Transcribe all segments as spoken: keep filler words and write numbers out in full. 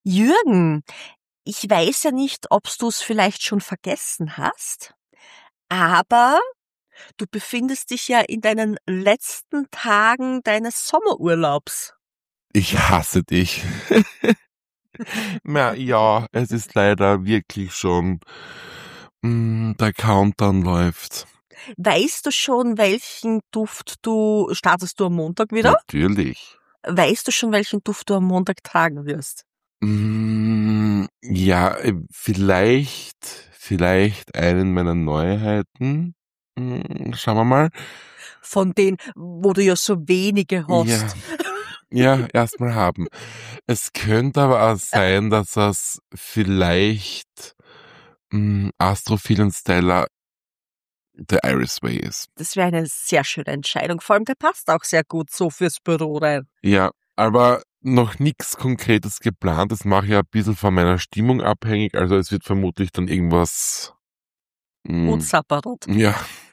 Jürgen, ich weiß ja nicht, ob du es vielleicht schon vergessen hast, aber du befindest dich ja in deinen letzten Tagen deines Sommerurlaubs. Ich hasse dich. Na ja, es ist leider wirklich schon, mm, der Countdown läuft. Weißt du schon, welchen Duft du, startest du am Montag wieder? Natürlich. Weißt du schon, welchen Duft du am Montag tragen wirst? Mm, ja, äh, vielleicht, vielleicht einen meiner Neuheiten. Mm, schauen wir mal. Von denen, wo du ja so wenige Ja, hast. ja, erstmal haben. Es könnte aber auch sein, dass das vielleicht mm, Astrophil und Stella The Iris Way ist. Das wäre eine sehr schöne Entscheidung. Vor allem, der passt auch sehr gut so fürs Büro rein. Ja, aber noch nichts Konkretes geplant. Das mache ich ja ein bisschen von meiner Stimmung abhängig. Also es wird vermutlich dann irgendwas. mm, Utzapperot. ja,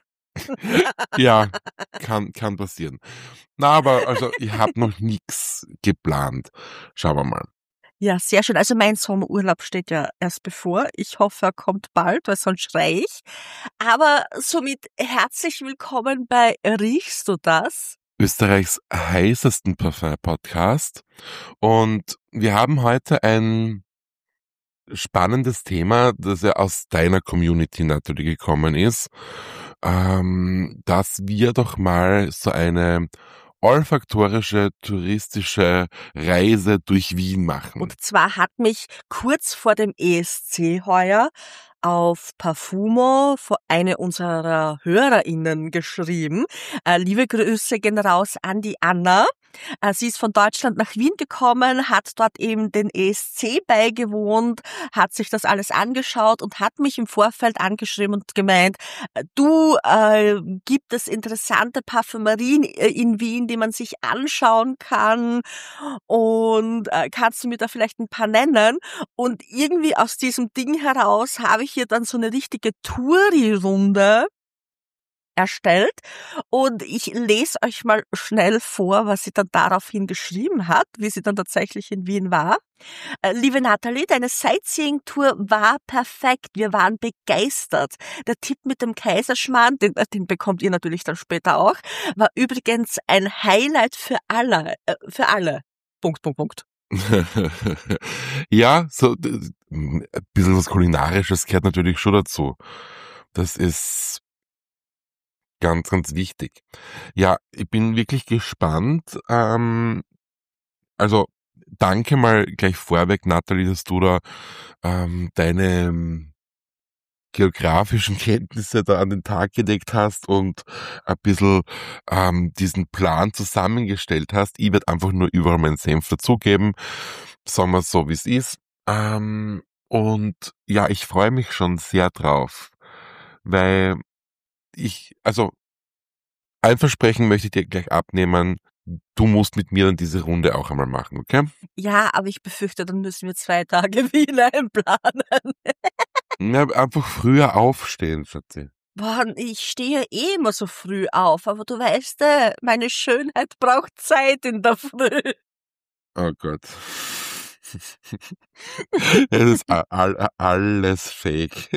ja, kann, kann passieren. Na, aber also ich habe noch nichts geplant. Schauen wir mal. Ja, sehr schön. Also mein Sommerurlaub steht ja erst bevor. Ich hoffe, er kommt bald, weil sonst schrei ich. Aber somit herzlich willkommen bei Riechst du das? Österreichs heißesten Parfum-Podcast. Und wir haben heute ein spannendes Thema, das ja aus deiner Community natürlich gekommen ist, ähm, dass wir doch mal so eine olfaktorische, touristische Reise durch Wien machen. Und zwar hat mich kurz vor dem E S C heuer auf Parfumo vor eine unserer HörerInnen geschrieben. Äh, liebe Grüße gehen raus an die Anna. Äh, sie ist von Deutschland nach Wien gekommen, hat dort eben den E S C beigewohnt, hat sich das alles angeschaut und hat mich im Vorfeld angeschrieben und gemeint, äh, du, äh, gibt es interessante Parfümerien in Wien, die man sich anschauen kann und äh, kannst du mir da vielleicht ein paar nennen? Und irgendwie aus diesem Ding heraus habe ich hier dann so eine richtige Touri-Runde erstellt und ich lese euch mal schnell vor, was sie dann daraufhin geschrieben hat, wie sie dann tatsächlich in Wien war. Äh, liebe Nathalie, deine Sightseeing-Tour war perfekt. Wir waren begeistert. Der Tipp mit dem Kaiserschmarrn, den, äh, den bekommt ihr natürlich dann später auch, war übrigens ein Highlight für alle. Äh, für alle. Punkt, Punkt, Punkt. Ja, so d- ein bisschen was Kulinarisches gehört natürlich schon dazu. Das ist ganz, ganz wichtig. Ja, ich bin wirklich gespannt. Ähm, also danke mal gleich vorweg, Nathalie, dass du da ähm, deine ähm, geografischen Kenntnisse da an den Tag gelegt hast und ein bisschen ähm, diesen Plan zusammengestellt hast. Ich werde einfach nur überall meinen Senf dazugeben, sagen wir es so, wie es ist. Ähm, und ja, ich freue mich schon sehr drauf, weil ich, also ein Versprechen möchte ich dir gleich abnehmen, du musst mit mir dann diese Runde auch einmal machen, okay? Ja, aber ich befürchte, dann müssen wir zwei Tage Wien einplanen. Ja, einfach früher aufstehen, Schatzi. Boah, ich stehe eh immer so früh auf, aber du weißt, äh, meine Schönheit braucht Zeit in der Früh. Oh Gott. Es ist a- all, alles fake.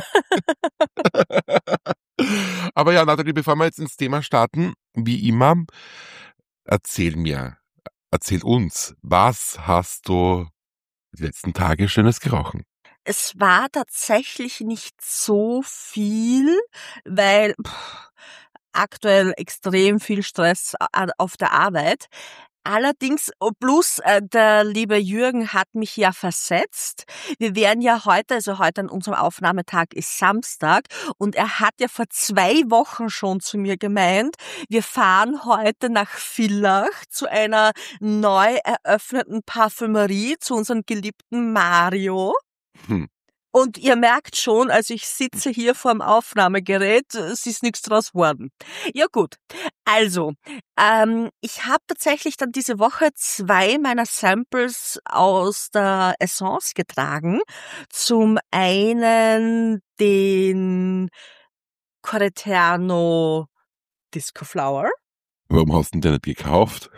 Aber ja, Nathalie, bevor wir jetzt ins Thema starten, wie immer, erzähl mir, erzähl uns, was hast du die letzten Tage Schönes gerochen? Es war tatsächlich nicht so viel, weil pff, aktuell extrem viel Stress a- auf der Arbeit. Allerdings, oh, plus äh, der liebe Jürgen hat mich ja versetzt. Wir wären ja heute, also heute an unserem Aufnahmetag ist Samstag und er hat ja vor zwei Wochen schon zu mir gemeint, wir fahren heute nach Villach zu einer neu eröffneten Parfümerie, zu unserem geliebten Mario. Hm. Und ihr merkt schon, also ich sitze hier vorm Aufnahmegerät, es ist nichts draus worden. Ja gut, also ähm, ich habe tatsächlich dann diese Woche zwei meiner Samples aus der Essence getragen. Zum einen den Corretterno Disco Flower Warum hast du den nicht gekauft?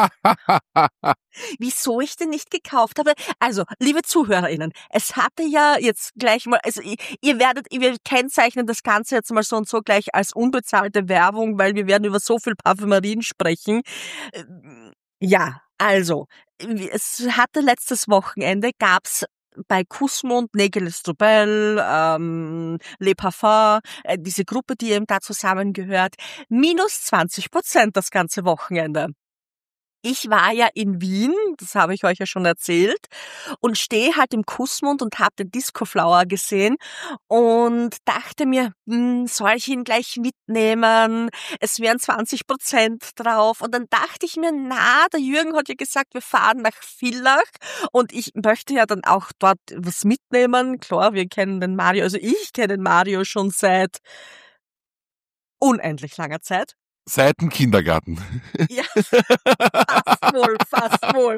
Wieso ich den nicht gekauft habe? Also, liebe ZuhörerInnen, es hatte ja jetzt gleich mal, also ihr, ihr werdet, wir kennzeichnen das Ganze jetzt mal so und so gleich als unbezahlte Werbung, weil wir werden über so viel Parfümerien sprechen. Ja, also, es hatte letztes Wochenende, gab's bei Kussmund, Nägeles Dobel, ähm, Le Parfum, äh, diese Gruppe, die eben da zusammengehört, minus zwanzig Prozent das ganze Wochenende. Ich war ja in Wien, das habe ich euch ja schon erzählt, und stehe halt im Kussmund und habe den Disco Flower gesehen und dachte mir, hm, soll ich ihn gleich mitnehmen? Es wären zwanzig Prozent drauf. Und dann dachte ich mir, na, der Jürgen hat ja gesagt, wir fahren nach Villach und ich möchte ja dann auch dort was mitnehmen. Klar, wir kennen den Mario, also ich kenne den Mario schon seit unendlich langer Zeit. Seit dem Kindergarten. Ja, fast wohl, fast wohl.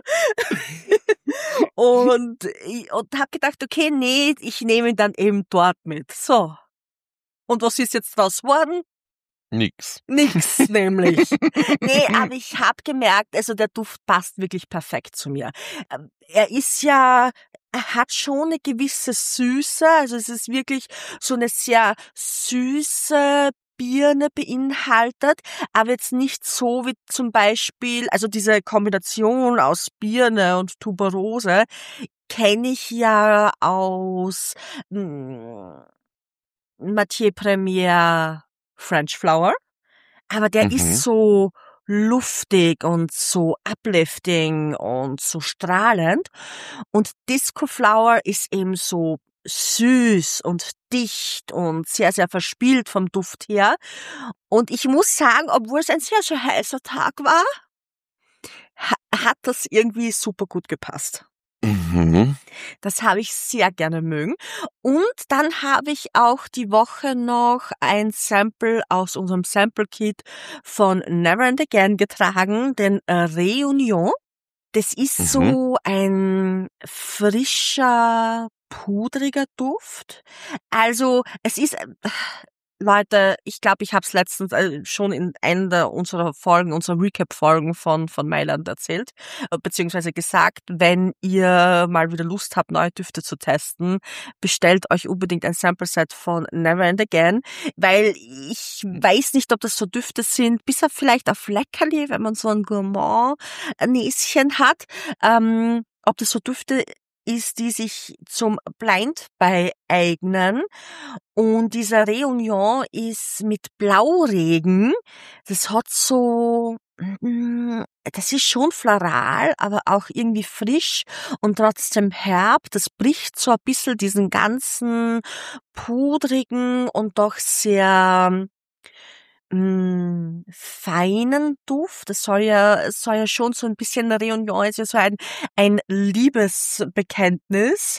und ich- und habe gedacht, okay, nee, ich nehme ihn dann eben dort mit. So. Und was ist jetzt draus geworden? Nix. Nix, nämlich. Nee, aber ich habe gemerkt, also der Duft passt wirklich perfekt zu mir. Ähm, Er ist ja, er hat schon eine gewisse Süße, also es ist wirklich so eine sehr süße Birne beinhaltet, aber jetzt nicht so wie zum Beispiel, also diese Kombination aus Birne und Tuberose kenne ich ja aus mm, Matière Première French Flower. Aber der ist Mhm. so luftig und so uplifting und so strahlend. Und Disco Flower ist eben so süß und dicht und sehr, sehr verspielt vom Duft her. Und ich muss sagen, obwohl es ein sehr, sehr heißer Tag war, ha hat das irgendwie super gut gepasst. Mhm. Das habe ich sehr gerne mögen. Und dann habe ich auch die Woche noch ein Sample aus unserem Sample Kit von Never and Again getragen, den äh, Reunion. Das ist Mhm. so ein frischer, pudriger Duft. Also es ist, äh, Leute, ich glaube, ich habe es letztens äh, schon in einer der unserer Folgen, unserer Recap-Folgen von von Mailand erzählt, äh, beziehungsweise gesagt, wenn ihr mal wieder Lust habt, neue Düfte zu testen, bestellt euch unbedingt ein Sample-Set von Never and Again, weil ich weiß nicht, ob das so Düfte sind, bis auf vielleicht auf Leckerli, wenn man so ein Gourmand-Näschen hat, ähm, ob das so Düfte ist, die sich zum Blind Buy eignen. Und dieser Reunion ist mit Blauregen. Das hat so, mm, das ist schon floral, aber auch irgendwie frisch und trotzdem herb. Das bricht so ein bisschen diesen ganzen pudrigen und doch sehr mm, feinen Duft. Das soll ja, es soll ja schon so ein bisschen Reunion ist ja so ein, ein Liebesbekenntnis.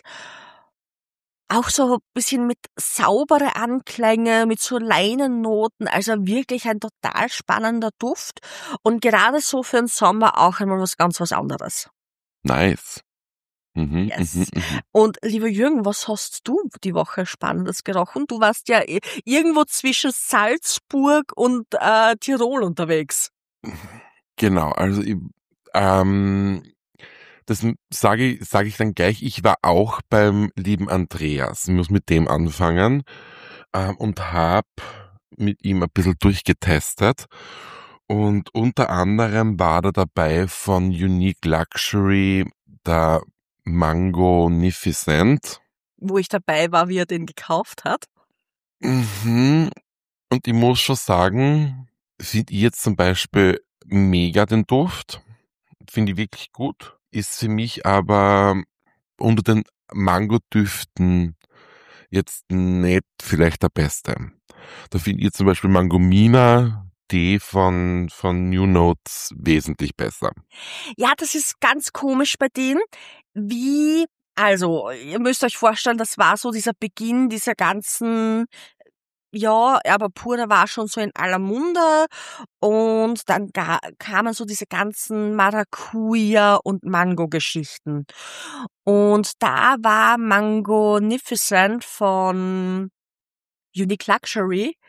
Auch so ein bisschen mit saubere Anklänge, mit so Leinennoten, also wirklich ein total spannender Duft und gerade so für den Sommer auch einmal was ganz was anderes. Nice. Mhm. Mhm. Yes. Mhm. Und lieber Jürgen, was hast du die Woche Spannendes gerochen? Du warst ja i- irgendwo zwischen Salzburg und äh, Tirol unterwegs. Genau, also ich, ähm, das sage ich, sage ich dann gleich. Ich war auch beim lieben Andreas. Ich muss mit dem anfangen ähm, und habe mit ihm ein bisschen durchgetestet. Und unter anderem war da dabei von Unique Luxury der Mango-Nificent. Wo ich dabei war, wie er den gekauft hat. Mhm. Und ich muss schon sagen, finde ich jetzt zum Beispiel mega den Duft. Finde ich wirklich gut. Ist für mich aber unter den Mangodüften jetzt nicht vielleicht der beste. Da finde ich zum Beispiel Mangomina D von, von New Notes wesentlich besser. Ja, das ist ganz komisch bei denen, wie, also, ihr müsst euch vorstellen, das war so dieser Beginn dieser ganzen, ja, aber Pura war schon so in aller Munde und dann ga, kamen so diese ganzen Maracuja und Mango-Geschichten. Und da war Mangonificent von Unique Luxury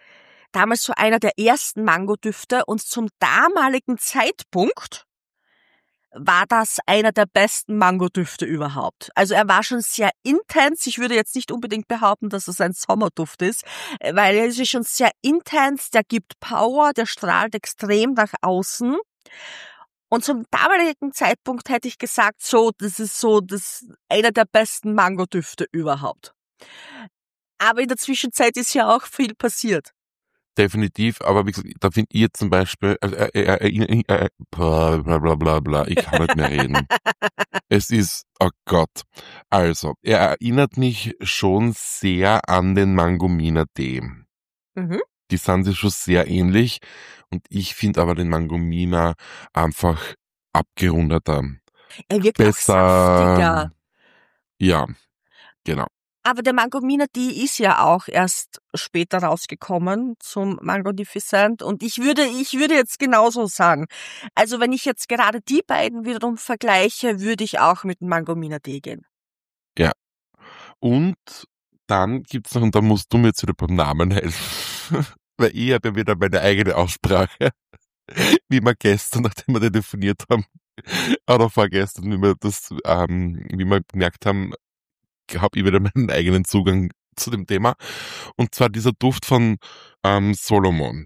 damals so einer der ersten Mangodüfte und zum damaligen Zeitpunkt war das einer der besten Mangodüfte überhaupt. Also er war schon sehr intens. Ich würde jetzt nicht unbedingt behaupten, dass es ein Sommerduft ist, weil er ist schon sehr intens, der gibt Power, der strahlt extrem nach außen. Und zum damaligen Zeitpunkt hätte ich gesagt, so, das ist so das einer der besten Mangodüfte überhaupt. Aber in der Zwischenzeit ist ja auch viel passiert. Definitiv, aber wie gesagt, da finde ich jetzt zum Beispiel, äh, äh, äh, äh, äh, bla, bla, bla, bla, bla, ich kann nicht mehr reden. Es ist, oh Gott. Also, er erinnert mich schon sehr an den Mangomina Tee. Mhm. Die sind sich schon sehr ähnlich und ich finde aber den Mangomina einfach abgerundeter. Er wirkt Besser. auch saftiger. Ja, genau. Aber der Mangomina Tea ist ja auch erst später rausgekommen zum Mango-Diffusent und ich würde, ich würde jetzt genauso sagen. Also wenn ich jetzt gerade die beiden wiederum vergleiche, würde ich auch mit dem Mangomina Tea gehen. Ja. Und dann gibt's noch, und da musst du mir jetzt wieder beim Namen helfen, weil ich habe ja wieder meine eigene Aussprache, wie wir gestern, nachdem wir telefoniert haben, oder vorgestern, wie wir das, ähm, wie wir gemerkt haben, habe ich wieder meinen eigenen Zugang zu dem Thema. Und zwar dieser Duft von ähm, Solomon.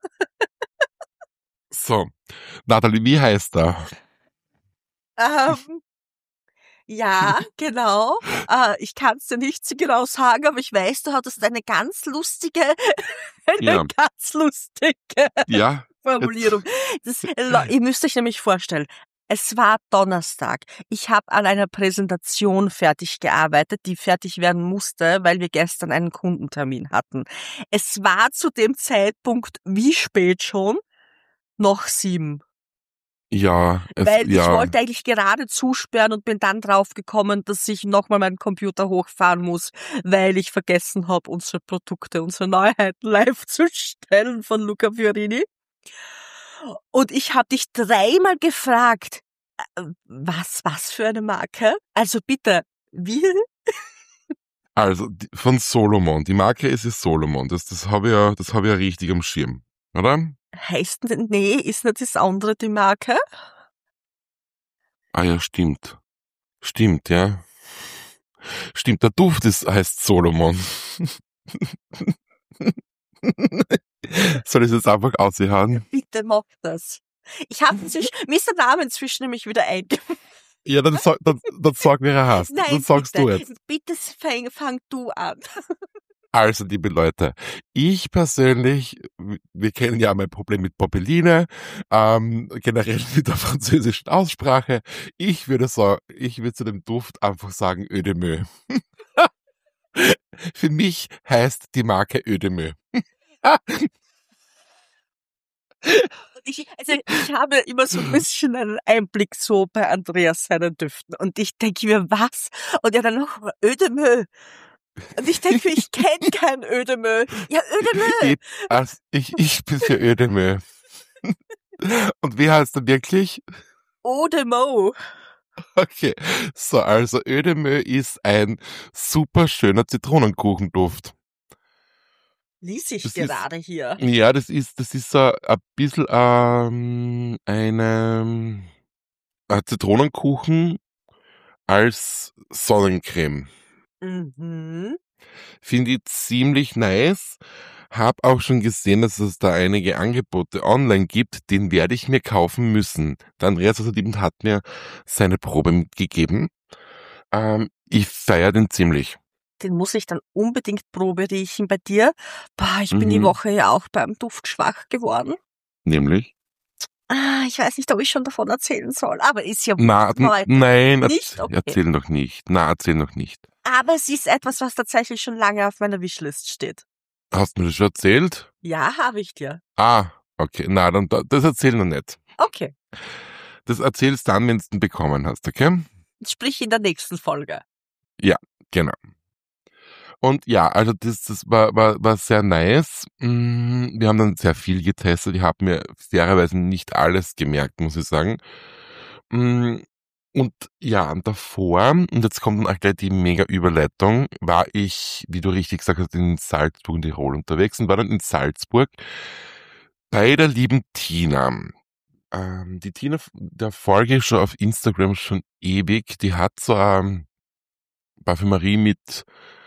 So, Nathalie, wie heißt er? Ähm, ja, genau. Äh, ich kann es dir nicht so genau sagen, aber ich weiß, du hattest eine ganz lustige, eine Ja. ganz lustige Ja. Formulierung. Das, ihr müsst euch nämlich vorstellen, es war Donnerstag. Ich habe an einer Präsentation fertig gearbeitet, die fertig werden musste, weil wir gestern einen Kundentermin hatten. Es war zu dem Zeitpunkt, wie spät schon? Noch sieben. Ja, es, Weil ich ja. wollte eigentlich gerade zusperren und bin dann drauf gekommen, dass ich nochmal meinen Computer hochfahren muss, weil ich vergessen habe, unsere Produkte, unsere Neuheiten live zu stellen von Luca Fiorini. Und ich habe dich dreimal gefragt, äh, was, was für eine Marke? Also bitte, wie? Also die, von Solomon. Die Marke ist es Solomon. Das, das habe ich ja, das habe ich ja richtig am Schirm, oder? Heißt, nee, ist nicht das andere die Marke? Ah ja, stimmt. Stimmt, ja. Stimmt, der Duft ist, heißt Solomon. Soll ich es jetzt einfach aushauen? Bitte mach das. Ich habe mir ist der Name inzwischen nämlich wieder eingefallen. Ja, dann, sag, dann, dann sag, wer er hast. Nein, dann sagst bitte, du jetzt. Bitte fang, fang du an. Also, liebe Leute, ich persönlich, wir kennen ja mein Problem mit Popeline, ähm, generell mit der französischen Aussprache. Ich würde sagen, ich würde zu dem Duft einfach sagen Eau de Meux. Für mich heißt die Marke Eau de Meux. Ich, also ich habe immer so ein bisschen einen Einblick so bei Andreas seinen Düften und ich denke mir, was? Und er dann noch Eau de Meux. Und ich denke mir, ich kenne kein Eau de Meux. Ja, Eau de Meux. Also ich, ich bin für Eau de Meux. Und wie heißt er wirklich? Eau de Meux. Okay, so, also Eau de Meux ist ein super schöner Zitronenkuchenduft. Lies ich Das gerade ist, hier. Ja, das ist, das ist so ein bisschen ähm, eine, ein Zitronenkuchen als Sonnencreme. Mhm. Finde ich ziemlich nice. Hab auch schon gesehen, dass es da einige Angebote online gibt. Den werde ich mir kaufen müssen. Der Andreas Wasserdiebend hat mir seine Probe mitgegeben. Ähm, ich feiere den ziemlich. Den muss ich dann unbedingt Probe riechen bei dir. Boah, ich bin Mhm. die Woche ja auch beim Duft schwach geworden. Nämlich? Ah, ich weiß nicht, ob ich schon davon erzählen soll, aber ist ja Na, heute nein, nicht erzähl, okay. erzähl noch nicht. Na, erzähl noch nicht. Aber es ist etwas, was tatsächlich schon lange auf meiner Wishlist steht. Hast du mir das schon erzählt? Ja, habe ich dir. Ah, okay. Na, dann das erzähl noch nicht. Okay. Das erzählst dann, wenn du ihn bekommen hast, okay? Sprich in der nächsten Folge. Ja, genau. Und ja, also das, das war, war, war sehr nice. Wir haben dann sehr viel getestet. Ich habe mir fairerweise nicht alles gemerkt, muss ich sagen. Und ja, und davor, und jetzt kommt dann auch gleich die mega Überleitung, war ich, wie du richtig gesagt hast, in Salzburg in Tirol unterwegs und war dann in Salzburg bei der lieben Tina. Ähm, die Tina, der folge ich schon auf Instagram schon ewig. Die hat so eine Parfümerie mit,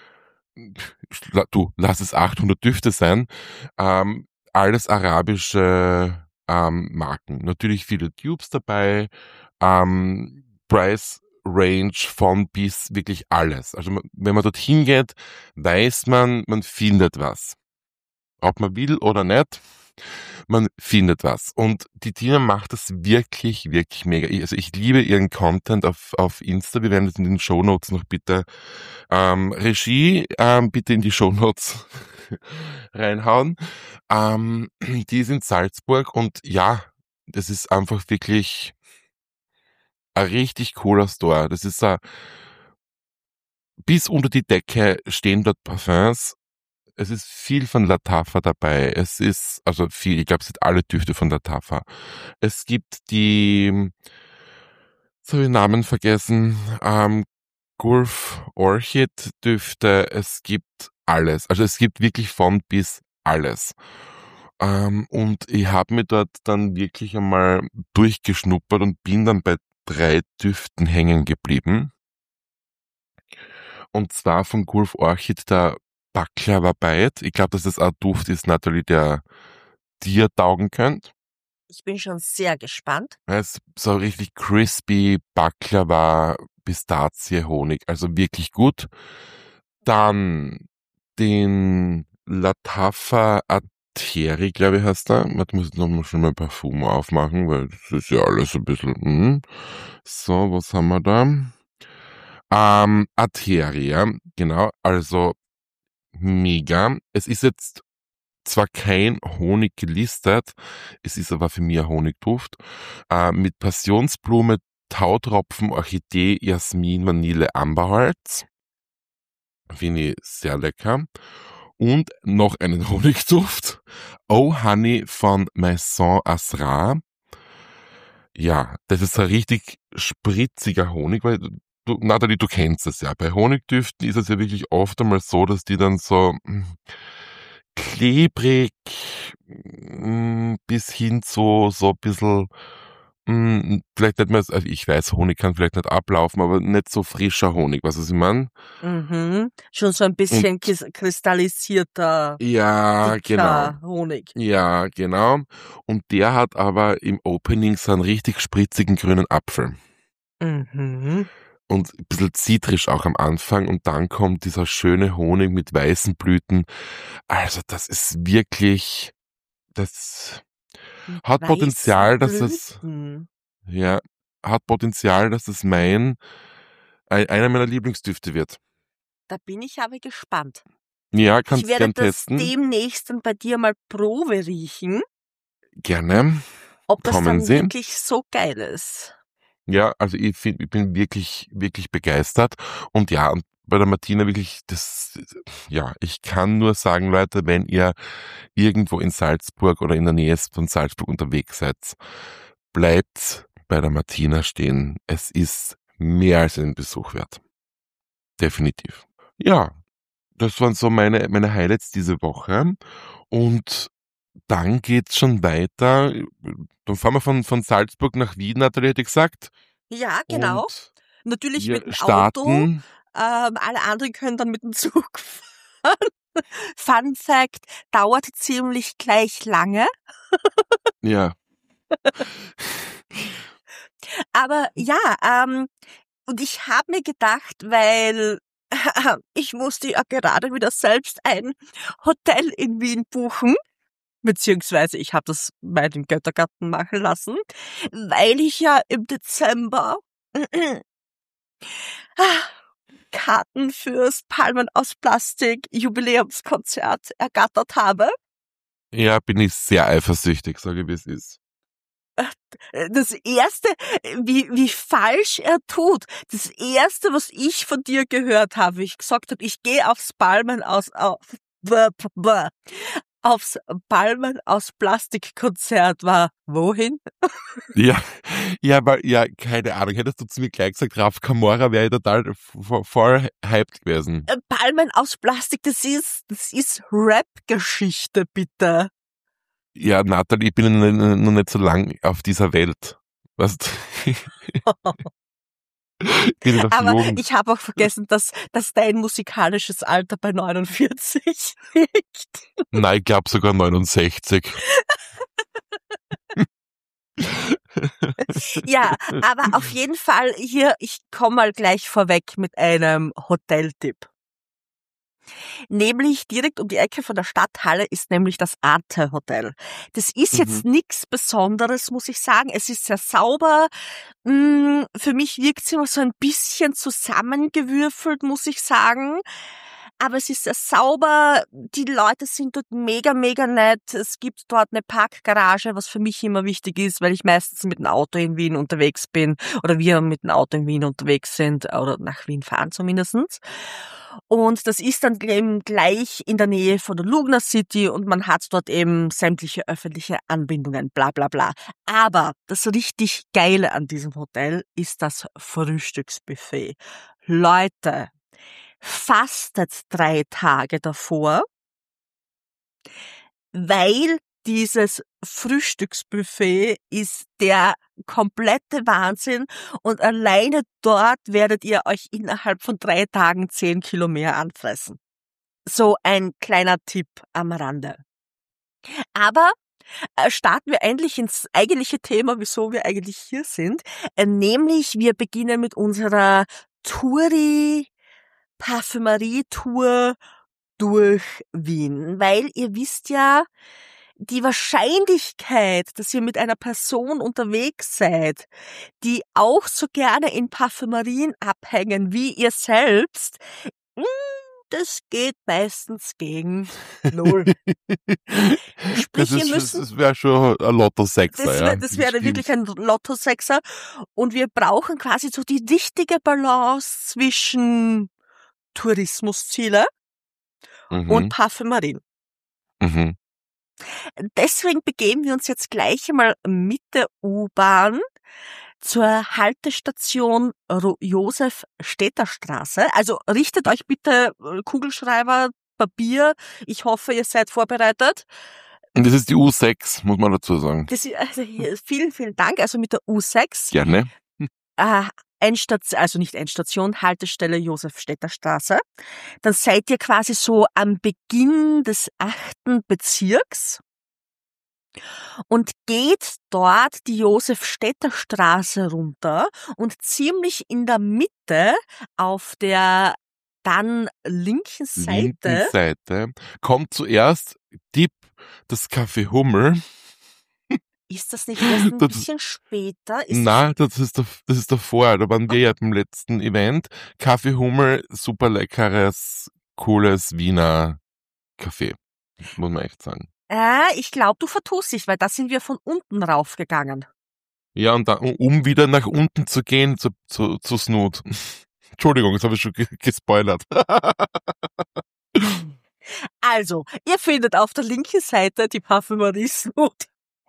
du, lass es achthundert Düfte sein, ähm, alles arabische ähm, Marken. Natürlich viele Dupes dabei, ähm, Price Range von bis wirklich alles. Also wenn man dorthin geht, weiß man, man findet was. Ob man will oder nicht, man findet was. Und die Tina macht das wirklich, wirklich mega. Also ich liebe ihren Content auf, auf Insta. Wir werden das in den Shownotes noch bitte ähm, Regie, ähm, bitte in die Shownotes reinhauen. Ähm, die ist in Salzburg und ja, das ist einfach wirklich ein richtig cooler Store. Das ist ein, bis unter die Decke stehen dort Parfums. Es ist viel von Lattafa dabei. Es ist, also viel, ich glaube, es sind alle Düfte von Lattafa. Es gibt die, jetzt habe ich den Namen vergessen, ähm, Gulf Orchid Düfte. Es gibt alles. Also es gibt wirklich von bis alles. Ähm, und ich habe mir dort dann wirklich einmal durchgeschnuppert und bin dann bei drei Düften hängen geblieben. Und zwar von Gulf Orchid der Baklava Bite. Ich glaube, dass das ein Duft ist, Nathalie, der dir taugen könnte. Ich bin schon sehr gespannt. Es ist so richtig crispy Baklava, Pistazie, Honig. Also wirklich gut. Dann den Lattafa Ateri, glaube ich, heißt der. Warte, muss ich nochmal schon mal Parfum aufmachen, weil das ist ja alles ein bisschen... Mh. So, was haben wir da? Ähm, Ateri, ja, genau. Also mega. Es ist jetzt zwar kein Honig gelistet, es ist aber für mich ein Honigduft, äh, mit Passionsblume, Tautropfen, Orchidee, Jasmin, Vanille, Amberholz. Finde ich sehr lecker. Und noch einen Honigduft. Oh Honey von Maison Asra. Ja, das ist ein richtig spritziger Honig, weil du, Nathalie, du kennst es ja. Bei Honigdüften ist es ja wirklich oft einmal so, dass die dann so klebrig mh, bis hin zu so ein bisschen, mh, vielleicht nicht mehr, also ich weiß, Honig kann vielleicht nicht ablaufen, aber nicht so frischer Honig, was ich meine? Mhm. Schon so ein bisschen Und, kristallisierter, ja, genau. dicker Honig. Ja, genau. Und der hat aber im Opening so einen richtig spritzigen grünen Apfel. Mhm. Und ein bisschen zitrisch auch am Anfang und dann kommt dieser schöne Honig mit weißen Blüten. Also das ist wirklich, das Mit hat weißen Potenzial, dass es, Blüten. ja, hat Potenzial, dass es mein, ein- einer meiner Lieblingsdüfte wird. Da bin ich aber gespannt. Ja, Ich kannst werde gern das testen. demnächst dann bei dir mal Probe riechen, Gerne. ob das Kommen dann Sie. wirklich so geil ist. Ja, also ich, find, ich bin wirklich, wirklich begeistert. Und ja, und bei der Martina wirklich, das, ja, ich kann nur sagen, Leute, wenn ihr irgendwo in Salzburg oder in der Nähe von Salzburg unterwegs seid, bleibt bei der Martina stehen. Es ist mehr als einen Besuch wert. Definitiv. Ja, das waren so meine, meine Highlights diese Woche. Und dann geht's schon weiter. Dann fahren wir von, von Salzburg nach Wien, Nathalie hätte ich gesagt. Ja, genau. Und Natürlich wir mit dem Auto. starten. Ähm, alle anderen können dann mit dem Zug fahren. Fun Fact, dauert ziemlich gleich lange. Ja. Aber ja, ähm, und ich habe mir gedacht, weil ich musste ja gerade wieder selbst ein Hotel in Wien buchen, beziehungsweise ich habe das bei dem Göttergarten machen lassen, weil ich ja im Dezember Karten fürs Palmen aus Plastik Jubiläumskonzert ergattert habe. Ja, bin ich sehr eifersüchtig, sage ich, wie es ist. Das erste, wie, wie falsch er tut. Das erste, was ich von dir gehört habe, ich gesagt habe, ich gehe aufs Palmen aus, auf, aufs Palmen aus Plastik-Konzert war wohin? Ja, ja, weil, ja, keine Ahnung. Hättest du zu mir gleich gesagt, Raf Camora, wäre ich total v- voll hyped gewesen. Äh, Palmen aus Plastik, das ist, das ist Rap-Geschichte, bitte. Ja, Nathalie, ich bin n- n- noch nicht so lang auf dieser Welt. Weißt du? Ich bin nicht auf Aber Jugend. ich habe auch vergessen, dass, dass dein musikalisches Alter bei neunundvierzig liegt. Nein, ich glaube sogar neunundsechzig. Ja, aber auf jeden Fall hier, ich komme mal gleich vorweg mit einem Hoteltipp. Nämlich direkt um die Ecke von der Stadthalle ist nämlich das Arte Hotel. Das ist jetzt Mhm. nichts Besonderes, muss ich sagen. Es ist sehr sauber. Mm, Für mich wirkt es immer so ein bisschen zusammengewürfelt, muss ich sagen. Aber es ist sehr sauber. Die Leute sind dort mega, mega nett. Es gibt dort eine Parkgarage, was für mich immer wichtig ist, weil ich meistens mit dem Auto in Wien unterwegs bin oder wir mit dem Auto in Wien unterwegs sind oder nach Wien fahren zumindestens. Und das ist dann eben gleich in der Nähe von der Lugner City und man hat dort eben sämtliche öffentliche Anbindungen, bla bla bla. Aber das richtig Geile an diesem Hotel ist das Frühstücksbuffet. Leute, fastet drei Tage davor, weil dieses Frühstücksbuffet ist der komplette Wahnsinn und alleine dort werdet ihr euch innerhalb von drei Tagen zehn Kilo mehr anfressen. So ein kleiner Tipp am Rande. Aber äh, starten wir endlich ins eigentliche Thema, wieso wir eigentlich hier sind. Äh, nämlich wir beginnen mit unserer Touri Parfümerie-Tour durch Wien, weil ihr wisst ja, die Wahrscheinlichkeit, dass ihr mit einer Person unterwegs seid, die auch so gerne in Parfümerien abhängen wie ihr selbst, mm, das geht meistens gegen null. Sprich, Das ihr ist, müssen, das wäre schon ein Lotto-Sechser, das, ja. wär- das wäre wirklich ein Lotto-Sechser und wir brauchen quasi so die richtige Balance zwischen Tourismusziele und Mhm, Parfümerien. mhm. Deswegen begeben wir uns jetzt gleich einmal mit der U-Bahn zur Haltestation Ro- Josef-Städter-Straße. Also richtet euch bitte äh, Kugelschreiber, Papier. Ich hoffe, ihr seid vorbereitet. Und das ist die U sechs, muss man dazu sagen. Das ist, also hier, vielen, vielen Dank. Also mit der U sechs, Gerne. äh, Endstation, also nicht Endstation, Haltestelle Josef-Städter-Straße. Dann seid ihr quasi so am Beginn des achten Bezirks. Und geht dort die Josef-Städter-Straße runter und ziemlich in der Mitte auf der dann linken Linken Seite, Seite kommt zuerst Tipp das Café Hummel. ist das nicht erst ein Das, bisschen später? Ist das, na, das ist, der, das ist davor. Da waren wir ja beim letzten Event. Café Hummel, super leckeres, cooles Wiener Café. Muss man echt sagen. äh, ich glaube, du vertust dich, weil da sind wir von unten raufgegangen. Ja, und dann, um wieder nach unten zu gehen, zu, zu, zu Snoot. Entschuldigung, das habe ich schon ge- gespoilert. Also, ihr findet auf der linken Seite die Parfümerie Snoot.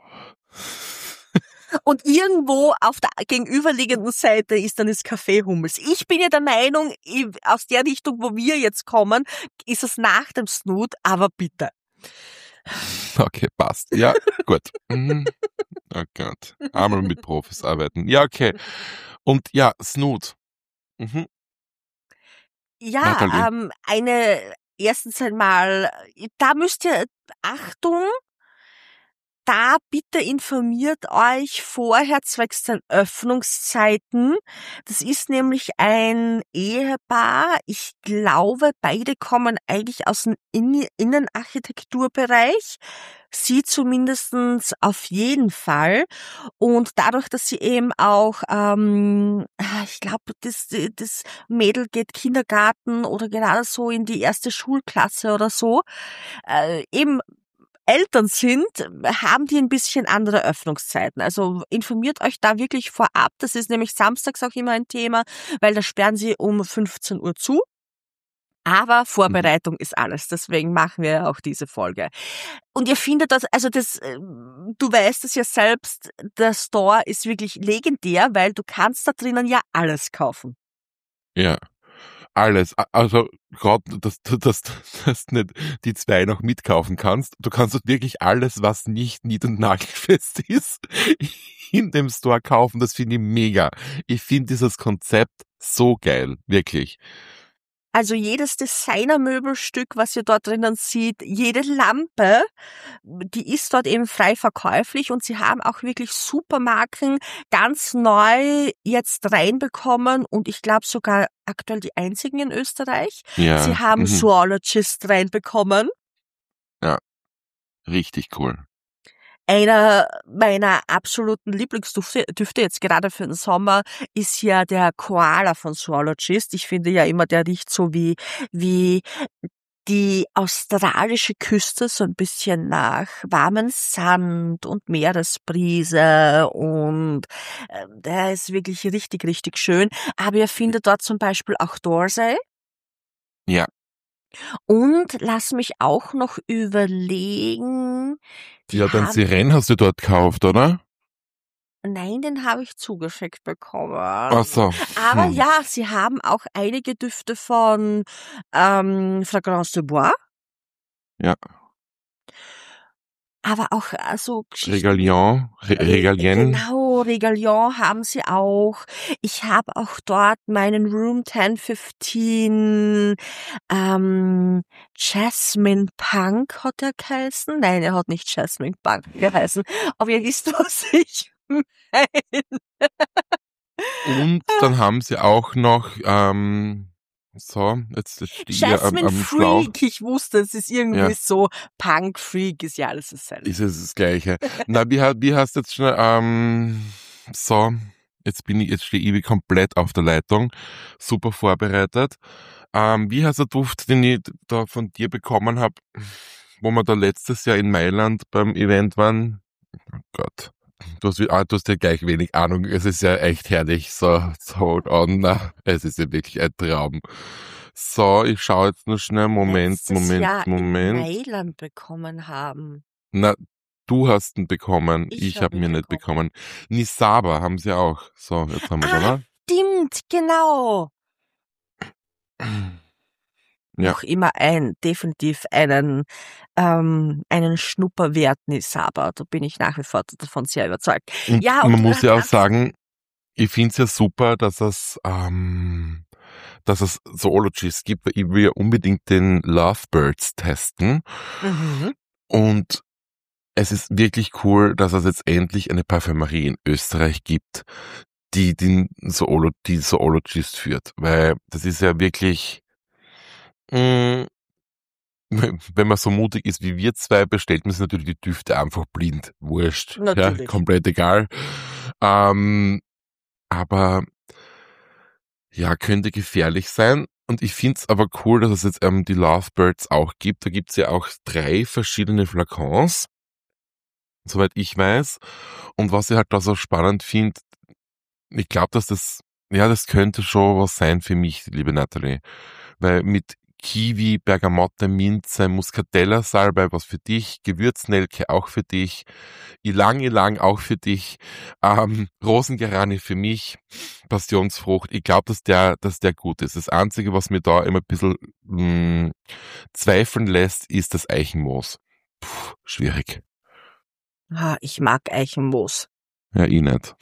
Und irgendwo auf der gegenüberliegenden Seite ist dann das Café Hummels. Ich bin ja der Meinung, ich- aus der Richtung, wo wir jetzt kommen, ist es nach dem Snoot, aber bitte. Okay, passt. Ja, gut. Mhm. Oh Gott. Einmal mit Profis arbeiten. Ja, okay. Und ja, Snoot. Mhm. Ja, Nathalie. ähm, eine, erstens einmal, da müsst ihr, Achtung, da bitte informiert euch vorher zwecks den Öffnungszeiten. Das ist nämlich ein Ehepaar. Ich glaube, beide kommen eigentlich aus dem In- Innenarchitekturbereich. Sie zumindestens auf jeden Fall. Und dadurch, dass sie eben auch, ähm, ich glaube, das, das Mädel geht Kindergarten oder gerade so in die erste Schulklasse oder so, äh, eben Eltern sind, haben die ein bisschen andere Öffnungszeiten. Also informiert euch da wirklich vorab. Das ist nämlich samstags auch immer ein Thema, weil da sperren sie um fünfzehn Uhr zu. Aber Mhm. Vorbereitung ist alles, deswegen machen wir ja auch diese Folge. Und ihr findet das, also das, äh, du weißt es ja selbst, der Store ist wirklich legendär, weil du kannst da drinnen ja alles kaufen. Ja, alles. A- Also gerade, dass du dass, dass nicht die zwei noch mitkaufen kannst. Du kannst dort wirklich alles, was nicht nied- und nagelfest ist, in dem Store kaufen. Das finde ich mega. Ich finde dieses Konzept so geil, wirklich. Also jedes Designermöbelstück, was ihr dort drinnen seht, jede Lampe, die ist dort eben frei verkäuflich und sie haben auch wirklich Supermarken ganz neu jetzt reinbekommen und ich glaube sogar aktuell die einzigen in Österreich. Sie Ja, haben mhm. Zoologist reinbekommen. Ja, richtig cool. Einer meiner absoluten Lieblingsdüfte Düfte jetzt gerade für den Sommer ist ja der Koala von Zoologist. Ich finde ja immer, der riecht so wie, wie die australische Küste, so ein bisschen nach warmem Sand und Meeresbrise und äh, der ist wirklich richtig, richtig schön. Aber ihr findet dort zum Beispiel auch Dorsey Ja, und lass mich auch noch überlegen, die ja, den haben Siren hast du dort gekauft, oder? Nein, den habe ich zugeschickt bekommen. Ach so. Aber Hm. ja, sie haben auch einige Düfte von ähm, Fragrance de Bois, Ja, aber auch äh, so Geschichten wie Regalion, Re Re Regalien. genau, Regalion haben sie auch. Ich habe auch dort meinen Room zehn fünfzehn ähm, Jasmine Punk hat er geheißen. Nein, er hat nicht Jasmine Punk geheißen. Aber ihr wisst, was ich meine. Und dann haben sie auch noch, ähm, so, jetzt, jetzt stehe ich hier am, Jasmine am Schlauch. Freak, ich wusste, es ist irgendwie Ja, so Punk Freak, ist ja alles dasselbe. ist es das Gleiche. Na, wie, ha- wie hast du jetzt schon, ähm, so, jetzt bin ich, jetzt stehe ich wie komplett auf der Leitung, super vorbereitet. Ähm, wie heißt der Duft, den ich da von dir bekommen habe, wo wir da letztes Jahr in Mailand beim Event waren? Oh Gott. Du hast, wie- ah, du hast ja gleich wenig Ahnung. Es ist ja echt herrlich. So, so hold on. Na, es ist ja wirklich ein Traum. So, ich schaue jetzt nur schnell. Moment, Letztes Moment, Jahr in Moment. Mailand bekommen haben. Na, du hast ihn bekommen. Ich Ich habe habe ihn mir nicht bekommen. bekommen. Nisaba haben sie auch. So, jetzt haben wir es, Ah, oder? stimmt, genau. Ja. Noch immer ein, definitiv einen, ähm, einen Schnupperwert Nisaba. Da bin ich nach wie vor davon sehr überzeugt. Und Ja, man und muss äh, ja auch ganz, sagen, ich finde es ja super, dass es, ähm, dass es Zoologists gibt, weil ich will ja unbedingt den Lovebirds testen. mhm. Und es ist wirklich cool, dass es jetzt endlich eine Parfümerie in Österreich gibt, die den Zoolo die Zoologist führt. Weil das ist ja wirklich, mh, wenn man so mutig ist wie wir zwei, bestellt man sich natürlich die Düfte einfach blind. Wurscht. Ja, Natürlich. komplett egal. Ähm, aber ja, könnte gefährlich sein. Und ich find's aber cool, dass es jetzt ähm, die Lovebirds auch gibt. Da gibt's ja auch drei verschiedene Flakons, soweit ich weiß. Und was ich halt da so spannend finde, ich glaube, dass das, ja, das könnte schon was sein für mich, liebe Natalie. Weil mit Kiwi, Bergamotte, Minze, Muscatella, Salbei, was für dich, Gewürznelke auch für dich, Ylang Ylang auch für dich, ähm, Rosengeranie für mich, Passionsfrucht. Ich glaube, dass der, dass der gut ist. Das Einzige, was mir da immer ein bisschen mh, zweifeln lässt, ist das Eichenmoos. Puh, schwierig. Ah, ich mag Eichenmoos. Ja, ich nicht.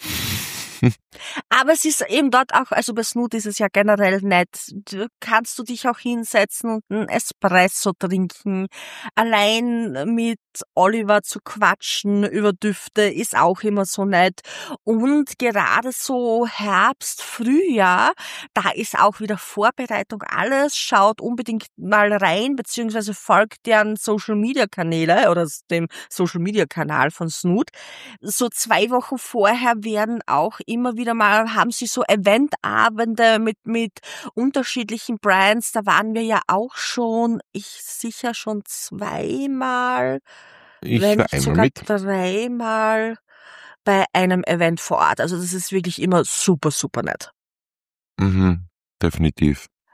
Aber es ist eben dort auch, also bei Snoot ist es ja generell nett. Du kannst du dich auch hinsetzen und einen Espresso trinken. Allein mit Oliver zu quatschen über Düfte ist auch immer so nett. Und gerade so Herbst, Frühjahr, da ist auch wieder Vorbereitung alles. Schaut unbedingt mal rein, beziehungsweise folgt deren Social Media Kanäle oder dem Social Media Kanal von Snoot. So zwei Wochen vorher werden auch immer wieder mal, haben sie so Eventabende mit, mit unterschiedlichen Brands. Da waren wir ja auch schon, ich sicher schon zweimal, Ich wenn war nicht einmal sogar mit. dreimal bei einem Event vor Ort. Also das ist wirklich immer super, super nett. Mhm, definitiv.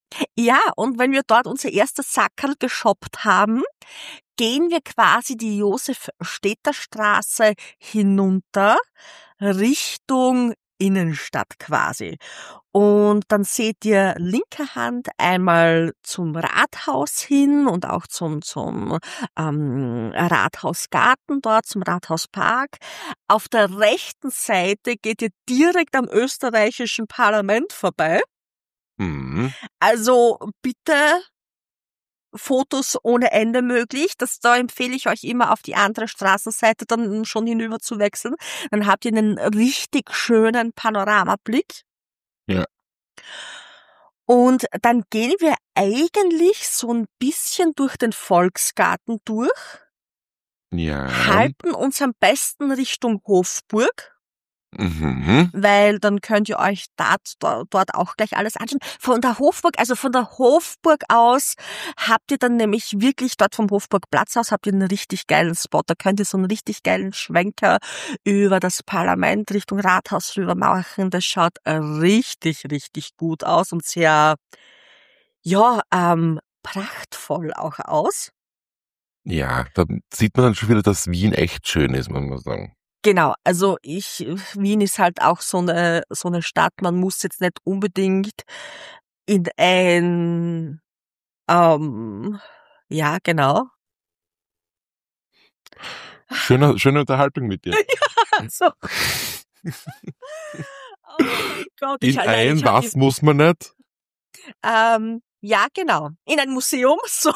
Ja, und wenn wir dort unser erstes Sackerl geshoppt haben, gehen wir quasi die Josef-Städter-Straße hinunter Richtung Innenstadt quasi. Und dann seht ihr linker Hand einmal zum Rathaus hin und auch zum, zum ähm, Rathausgarten dort, zum Rathauspark. Auf der rechten Seite geht ihr direkt am österreichischen Parlament vorbei. Mhm. Also bitte Fotos ohne Ende möglich. Das, da empfehle ich euch immer auf die andere Straßenseite dann schon hinüber zu wechseln. Dann habt ihr einen richtig schönen Panoramablick. Ja. Und dann gehen wir eigentlich so ein bisschen durch den Volksgarten durch, Ja. halten uns am besten Richtung Hofburg, Mhm. weil dann könnt ihr euch dort, dort auch gleich alles anschauen. Von der Hofburg, also von der Hofburg aus habt ihr dann nämlich wirklich dort vom Hofburgplatz aus habt ihr einen richtig geilen Spot. Da könnt ihr so einen richtig geilen Schwenker über das Parlament Richtung Rathaus rüber machen. Das schaut richtig, richtig gut aus und sehr, ja, ähm, prachtvoll auch aus. Ja, da sieht man dann schon wieder, dass Wien echt schön ist, muss man sagen. Genau, also ich, Wien ist halt auch so eine, so eine Stadt, man muss jetzt nicht unbedingt in ein, ähm, ja, genau. Schöne, schöne Unterhaltung mit dir. Also, oh mein Gott, ich In halt, ein, ich halt, was muss man nicht? ähm, ja, genau, in ein Museum, so.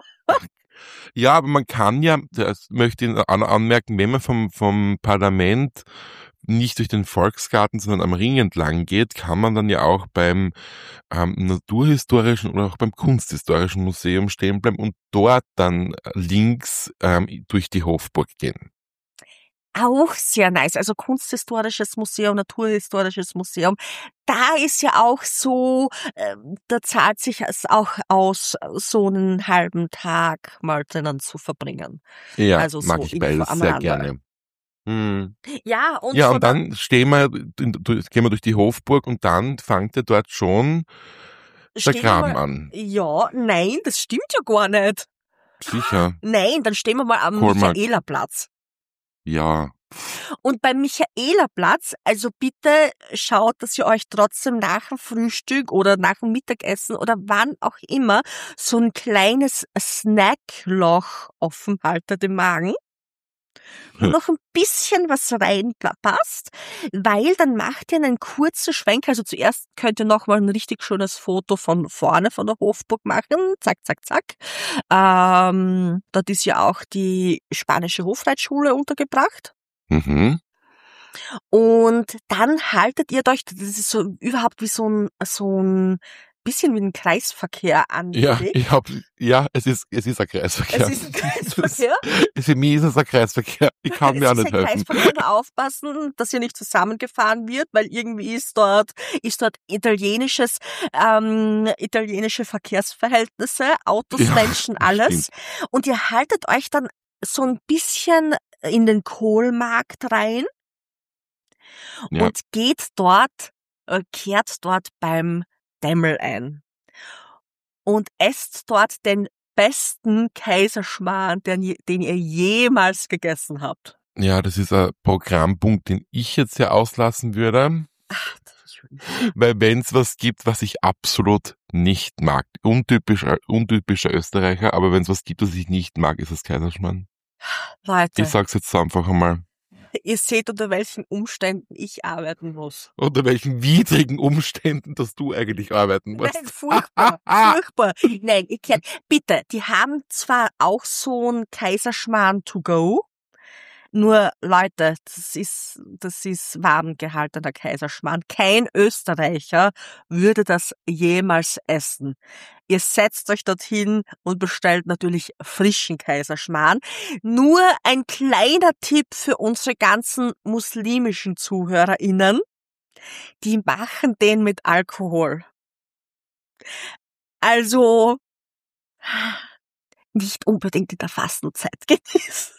Ja, aber man kann ja, das möchte ich an, anmerken, wenn man vom, vom Parlament nicht durch den Volksgarten, sondern am Ring entlang geht, kann man dann ja auch beim ähm, Naturhistorischen oder auch beim Kunsthistorischen Museum stehen bleiben und dort dann links ähm, durch die Hofburg gehen. Auch sehr nice. Also Kunsthistorisches Museum, Naturhistorisches Museum. Da ist ja auch so, äh, da zahlt sich es auch aus, so einen halben Tag mal drinnen zu verbringen. Ja, Also mag so ich Info beides am sehr Rande. gerne. Hm. Ja, und Ja, von und der, dann stehen wir, durch- gehen wir durch die Hofburg und dann fängt ja dort schon der stehen wir Graben mal, an. ja, nein, das stimmt ja gar nicht. Sicher. Nein, dann stehen wir mal am Kohlmarkt. Michaelerplatz. Ja. Und beim Michaelerplatz, also bitte schaut, dass ihr euch trotzdem nach dem Frühstück oder nach dem Mittagessen oder wann auch immer so ein kleines Snackloch offen haltet im Magen, wo noch ein bisschen was reinpasst, weil dann macht ihr einen kurzen Schwenk. Also zuerst könnt ihr nochmal ein richtig schönes Foto von vorne von der Hofburg machen. Zack, zack, zack. Ähm, dort ist ja auch die spanische Hofreitschule untergebracht. Mhm. Und dann haltet ihr euch, das ist so überhaupt wie so ein, so ein bisschen wie ein Kreisverkehr Ja, angelegt. ich hab, ja, es ist, es ist ein Kreisverkehr. Es ist ein Kreisverkehr. Das, für mich ist es ein Kreisverkehr. Ich kann mir auch Es ist nicht ein helfen. Kreisverkehr, nur aufpassen, dass hier nicht zusammengefahren wird, weil irgendwie ist dort, ist dort italienisches, ähm, italienische Verkehrsverhältnisse, Autos, Ja, Menschen, alles. Und ihr haltet euch dann so ein bisschen in den Kohlmarkt rein. Ja. Und geht dort, äh, kehrt dort beim Demmel ein und esst dort den besten Kaiserschmarrn, den, den ihr jemals gegessen habt. Ja, das ist ein Programmpunkt, den ich jetzt ja auslassen würde. Ach, das ist schön. Weil wenn es was gibt, was ich absolut nicht mag, untypisch, untypischer Österreicher, aber wenn es was gibt, was ich nicht mag, ist das Kaiserschmarrn. Leute, Ich sag's jetzt einfach einmal. ihr seht, unter welchen Umständen ich arbeiten muss. Unter welchen widrigen Umständen, dass du eigentlich arbeiten musst. Nein, furchtbar, furchtbar. Nein, ihr kennt, bitte, die haben zwar auch so ein Kaiserschmarrn to go, nur Leute, das ist, das ist warm gehaltener Kaiserschmarrn. Kein Österreicher würde das jemals essen. Ihr setzt euch dorthin und bestellt natürlich frischen Kaiserschmarrn. Nur ein kleiner Tipp für unsere ganzen muslimischen ZuhörerInnen. Die machen den mit Alkohol. Also, nicht unbedingt in der Fastenzeit genießen.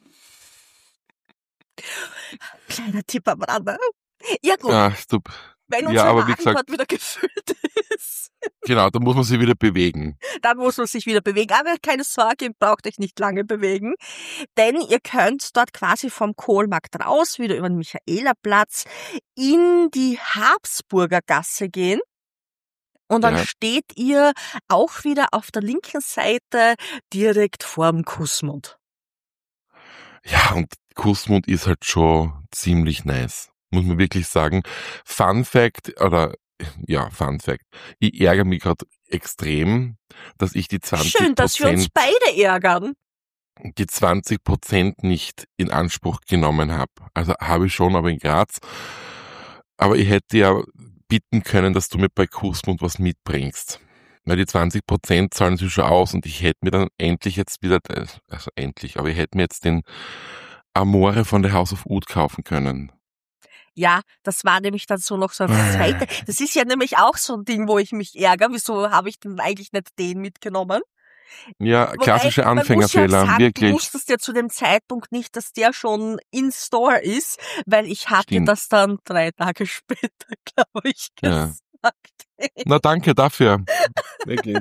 Kleiner Tipp am Rande. Ja gut. Ach, du, Wenn Ja, unser aber wie Magen gesagt, dort wieder gefüllt ist, genau, da muss man sich wieder bewegen. dann muss man sich wieder bewegen. Aber keine Sorge, ihr braucht euch nicht lange bewegen. Denn ihr könnt dort quasi vom Kohlmarkt raus, wieder über den Michaelerplatz, in die Habsburger Gasse gehen. Und dann Ja. steht ihr auch wieder auf der linken Seite direkt vorm Kussmund. Ja, und Kussmund ist halt schon ziemlich nice. Muss man wirklich sagen. Fun Fact, oder ja, Fun Fact. Ich ärgere mich gerade extrem, dass ich die zwanzig Schön, dass wir uns Prozent, beide ärgern. die zwanzig Prozent nicht in Anspruch genommen habe. Also habe ich schon, aber in Graz. Aber ich hätte ja bitten können, dass du mir bei Kussmund was mitbringst. Weil die zwanzig Prozent zahlen sie schon aus und ich hätte mir dann endlich jetzt wieder, also endlich, aber ich hätte mir jetzt den Amore von der House of Oud kaufen können. Ja, das war nämlich dann so noch so ein zweite. Das ist ja nämlich auch so ein Ding, wo ich mich ärgere. Wieso habe ich denn eigentlich nicht den mitgenommen? Ja, Wobei, klassische man muss ja Anfängerfehler, sagen, du wirklich. wusstest ja zu dem Zeitpunkt nicht, dass der schon in Store ist, weil ich hatte Stimmt. das dann drei Tage später, glaube ich, Ja. gesagt. Na, danke dafür. Wirklich.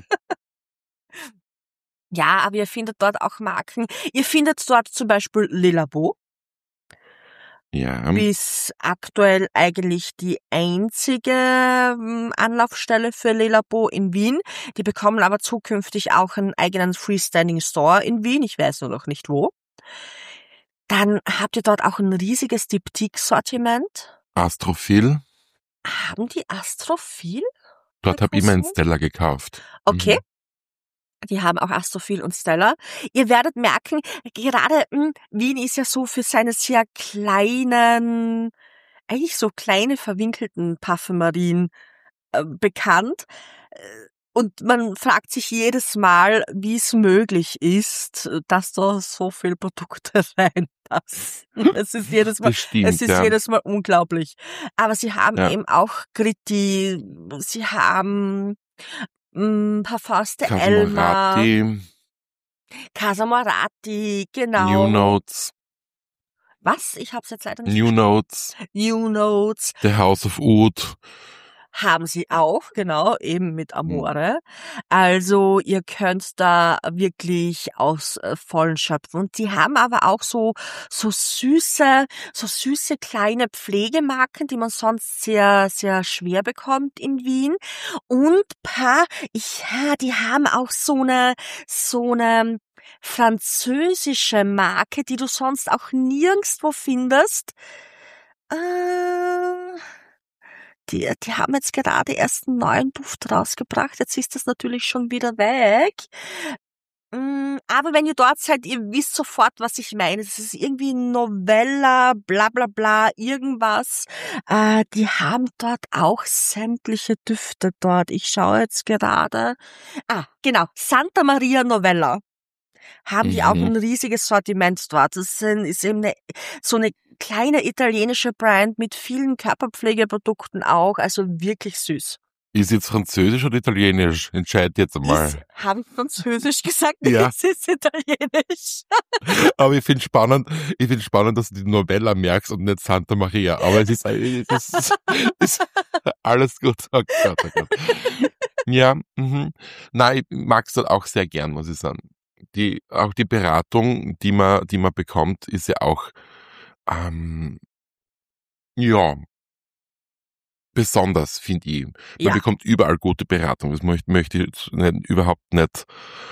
Ja, aber ihr findet dort auch Marken. Ihr findet dort zum Beispiel Le Labo, Ja, bis aktuell eigentlich die einzige ähm, Anlaufstelle für Le Labo in Wien. Die bekommen aber zukünftig auch einen eigenen Freestanding Store in Wien. Ich weiß nur noch nicht wo. Dann habt ihr dort auch ein riesiges Diptyque-Sortiment. Astrophil. Haben die Astrophil? Dort bei habe ich meinen Cosmo? Stella gekauft. Okay. Mhm. Die haben auch Astrophil und Stella. Ihr werdet merken, gerade mh, Wien ist ja so für seine sehr kleinen, eigentlich so kleine verwinkelten Parfümerien äh, bekannt. Äh, Und man fragt sich jedes Mal, wie es möglich ist, dass da so viel Produkte reinpassen. Es ist jedes Mal, Das stimmt, es ist ja. jedes Mal unglaublich. Aber sie haben Ja. eben auch Gritti, sie haben mh, Parfums de Elma, Casamorati, Casa Morati, genau. New Notes, Was? Ich hab's jetzt leider nicht New verstanden. Notes, New Notes The House of Oud. haben sie auch, genau, eben mit Amore. Also ihr könnt da wirklich aus äh, vollen schöpfen. Und die haben aber auch so so süße, so süße kleine Pflegemarken, die man sonst sehr sehr schwer bekommt in Wien. Und paar, ich, ja, die haben auch so eine so eine französische Marke, die du sonst auch nirgendwo findest. Äh, die, die haben jetzt gerade erst einen neuen Duft rausgebracht. Jetzt ist das natürlich schon wieder weg. Mm, Aber wenn ihr dort seid, ihr wisst sofort, was ich meine. Das ist irgendwie Novella, bla bla bla, irgendwas. Äh, die haben dort auch sämtliche Düfte dort. Ich schaue jetzt gerade. Ah, genau. Santa Maria Novella. Haben die auch Mhm. ein riesiges Sortiment dort. Das sind, ist eben eine, so eine kleine italienische Brand mit vielen Körperpflegeprodukten auch. Also wirklich süß. Ist jetzt Französisch oder Italienisch? Entscheid jetzt Ist, mal. habe ich Französisch gesagt? Ja. Es ist Italienisch. Aber ich finde spannend, ich finde spannend, dass du die Novella merkst und nicht Santa Maria. Aber es ist, es ist, es ist alles gut. Oh Gott, oh Gott. Ja, mhm. Nein, ich mag's dort auch sehr gern, muss ich sagen. Die, auch die Beratung, die man, die man bekommt, ist ja auch, ähm, ja, besonders, finde ich. Man Ja, bekommt überall gute Beratung. Das möchte, möchte ich jetzt nicht, überhaupt nicht,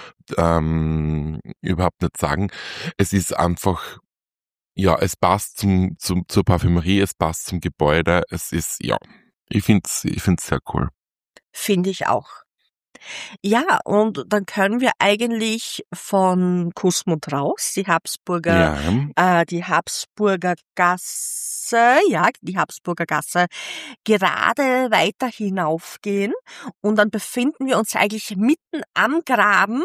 ähm, überhaupt nicht sagen. Es ist einfach, ja, es passt zum, zum, zur Parfümerie, es passt zum Gebäude. Es ist, ja, ich find's, ich find's sehr cool. finde ich auch. Ja, und dann können wir eigentlich von Kusmund raus, die Habsburger, Ja, äh, die Habsburger Gasse, ja, die Habsburger Gasse, gerade weiter hinaufgehen und dann befinden wir uns eigentlich mitten am Graben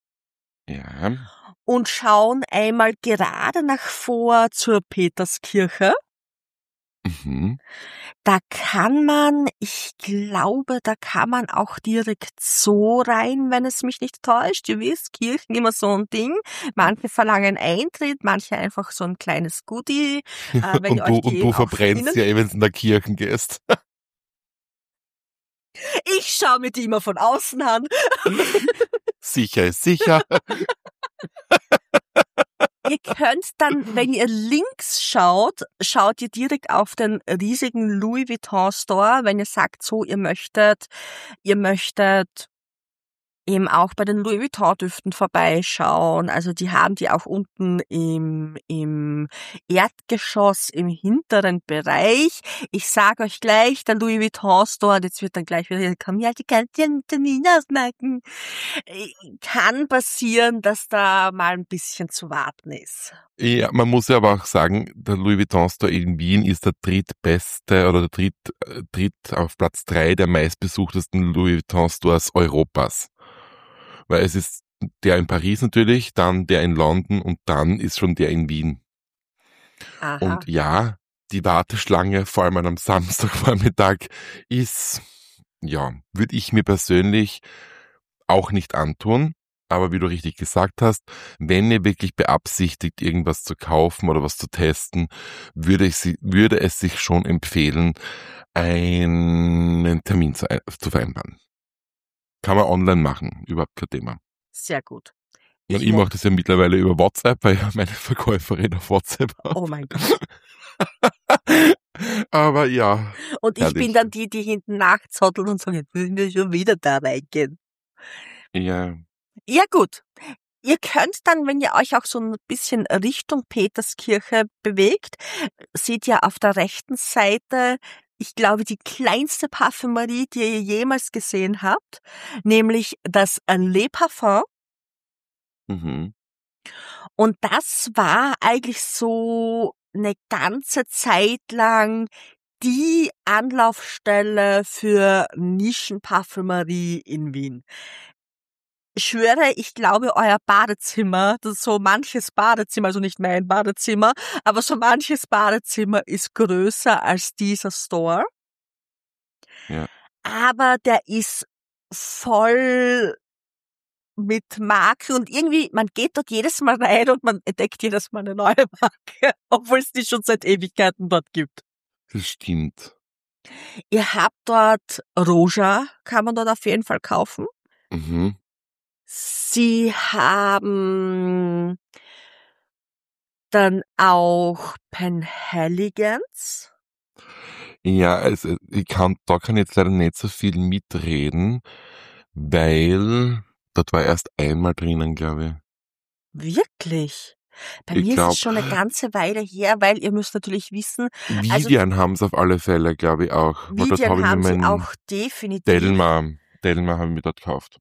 ja, und schauen einmal gerade nach vor zur Peterskirche. mhm. Da kann man, ich glaube, da kann man auch direkt so rein, wenn es mich nicht täuscht. Ihr wisst, Kirchen immer so ein Ding. Manche verlangen Eintritt, manche einfach so ein kleines Goodie. Äh, wenn ihr Und du, euch die und eben du auch von verbrennst innen ja eh, wenn du in der Kirche gehst. Ich schaue mir die immer von außen an. Sicher ist sicher. Ihr könnt dann, wenn ihr links schaut, schaut ihr direkt auf den riesigen Louis Vuitton Store, wenn ihr sagt, so, ihr möchtet, ihr möchtet eben auch bei den Louis Vuitton Düften vorbeischauen. Also die haben die auch unten im, im Erdgeschoss im hinteren Bereich. Ich sage euch gleich, der Louis Vuitton Store, und jetzt wird dann gleich wieder, komm ja, die ganzen Termine ausmerken. Kann passieren, dass da mal ein bisschen zu warten ist. Ja, man muss ja aber auch sagen, der Louis Vuitton Store in Wien ist der drittbeste oder der dritt, äh, dritt auf Platz drei der meistbesuchtesten Louis Vuitton Stores Europas. Weil es ist der in Paris natürlich, dann der in London und dann ist schon der in Wien. Aha. Und ja, die Warteschlange, vor allem am Samstagvormittag, ist, ja, würde ich mir persönlich auch nicht antun. Aber wie du richtig gesagt hast, wenn ihr wirklich beabsichtigt, irgendwas zu kaufen oder was zu testen, würde, ich sie, würde es sich schon empfehlen, einen Termin zu, zu vereinbaren. Kann man online machen, überhaupt kein Thema. Sehr gut. Ich, ich mache das ja mittlerweile über WhatsApp, weil ja meine Verkäuferin auf WhatsApp hat. Oh mein Gott. Aber ja. Und ich herrlich. bin dann die, die hinten nachzotteln und sagen, jetzt müssen wir schon wieder da reingehen. Ja. Ja gut. Ihr könnt dann, wenn ihr euch auch so ein bisschen Richtung Peterskirche bewegt, seht ihr auf der rechten Seite, ich glaube, die kleinste Parfümerie, die ihr jemals gesehen habt, nämlich das Le Parfum. Mhm. Und das war eigentlich so eine ganze Zeit lang die Anlaufstelle für Nischenparfümerie in Wien. Ich schwöre, ich glaube, euer Badezimmer, das ist so manches Badezimmer, also nicht mein Badezimmer, aber so manches Badezimmer ist größer als dieser Store. Ja. Aber der ist voll mit Marken und irgendwie, man geht dort jedes Mal rein und man entdeckt jedes Mal eine neue Marke, obwohl es die schon seit Ewigkeiten dort gibt. Das stimmt. Ihr habt dort Roja, kann man dort auf jeden Fall kaufen. Mhm. Sie haben dann auch Penhaligon's. Ja, also ich kann, da kann ich jetzt leider nicht so viel mitreden, weil dort war erst einmal drinnen, glaube ich. Wirklich? Bei Ich mir glaub- ist es schon eine ganze Weile her, weil ihr müsst natürlich wissen, Vivian haben es auf alle Fälle, glaube ich, auch. Weil dort Vivian habe ich mir haben sie meinen auch definitiv. Delmar, Delmar habe ich mir dort gekauft.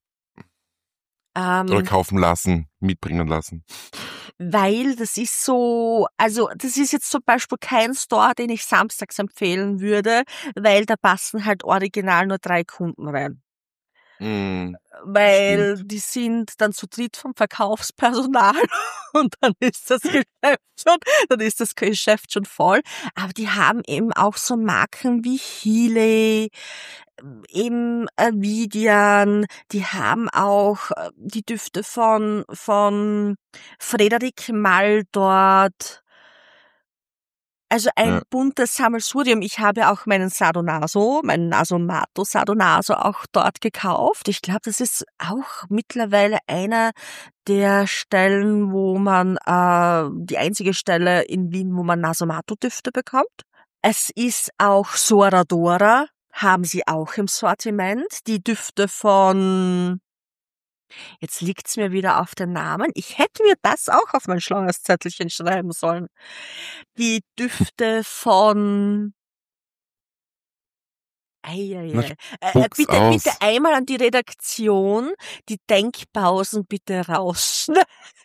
Oder Ähm, kaufen lassen, mitbringen lassen. weil das ist so, also das ist jetzt zum Beispiel kein Store, den ich samstags empfehlen würde, weil da passen halt original nur drei Kunden rein. Mm, Weil stimmt. die sind dann zu dritt vom Verkaufspersonal und dann ist das Geschäft schon, dann ist das Geschäft schon voll. Aber die haben eben auch so Marken wie Healy, eben äh, Vivian, die haben auch äh, die Düfte von, von Frederik Mall dort. Also ein Ja. buntes Sammelsurium. Ich habe auch meinen Sadonaso, meinen Nasomato Sadonaso auch dort gekauft. Ich glaube, das ist auch mittlerweile einer der Stellen, wo man, äh, die einzige Stelle in Wien, wo man Nasomato-Düfte bekommt. Es ist auch Soradora, haben sie auch im Sortiment. Die Düfte von, jetzt liegt's mir wieder auf den Namen. Ich hätte mir das auch auf mein schlaues Zettelchen schreiben sollen. Die Düfte von, Eieiei. Na, Äh, äh, spuck's bitte, aus. bitte einmal an die Redaktion, die Denkpausen bitte rausschneiden.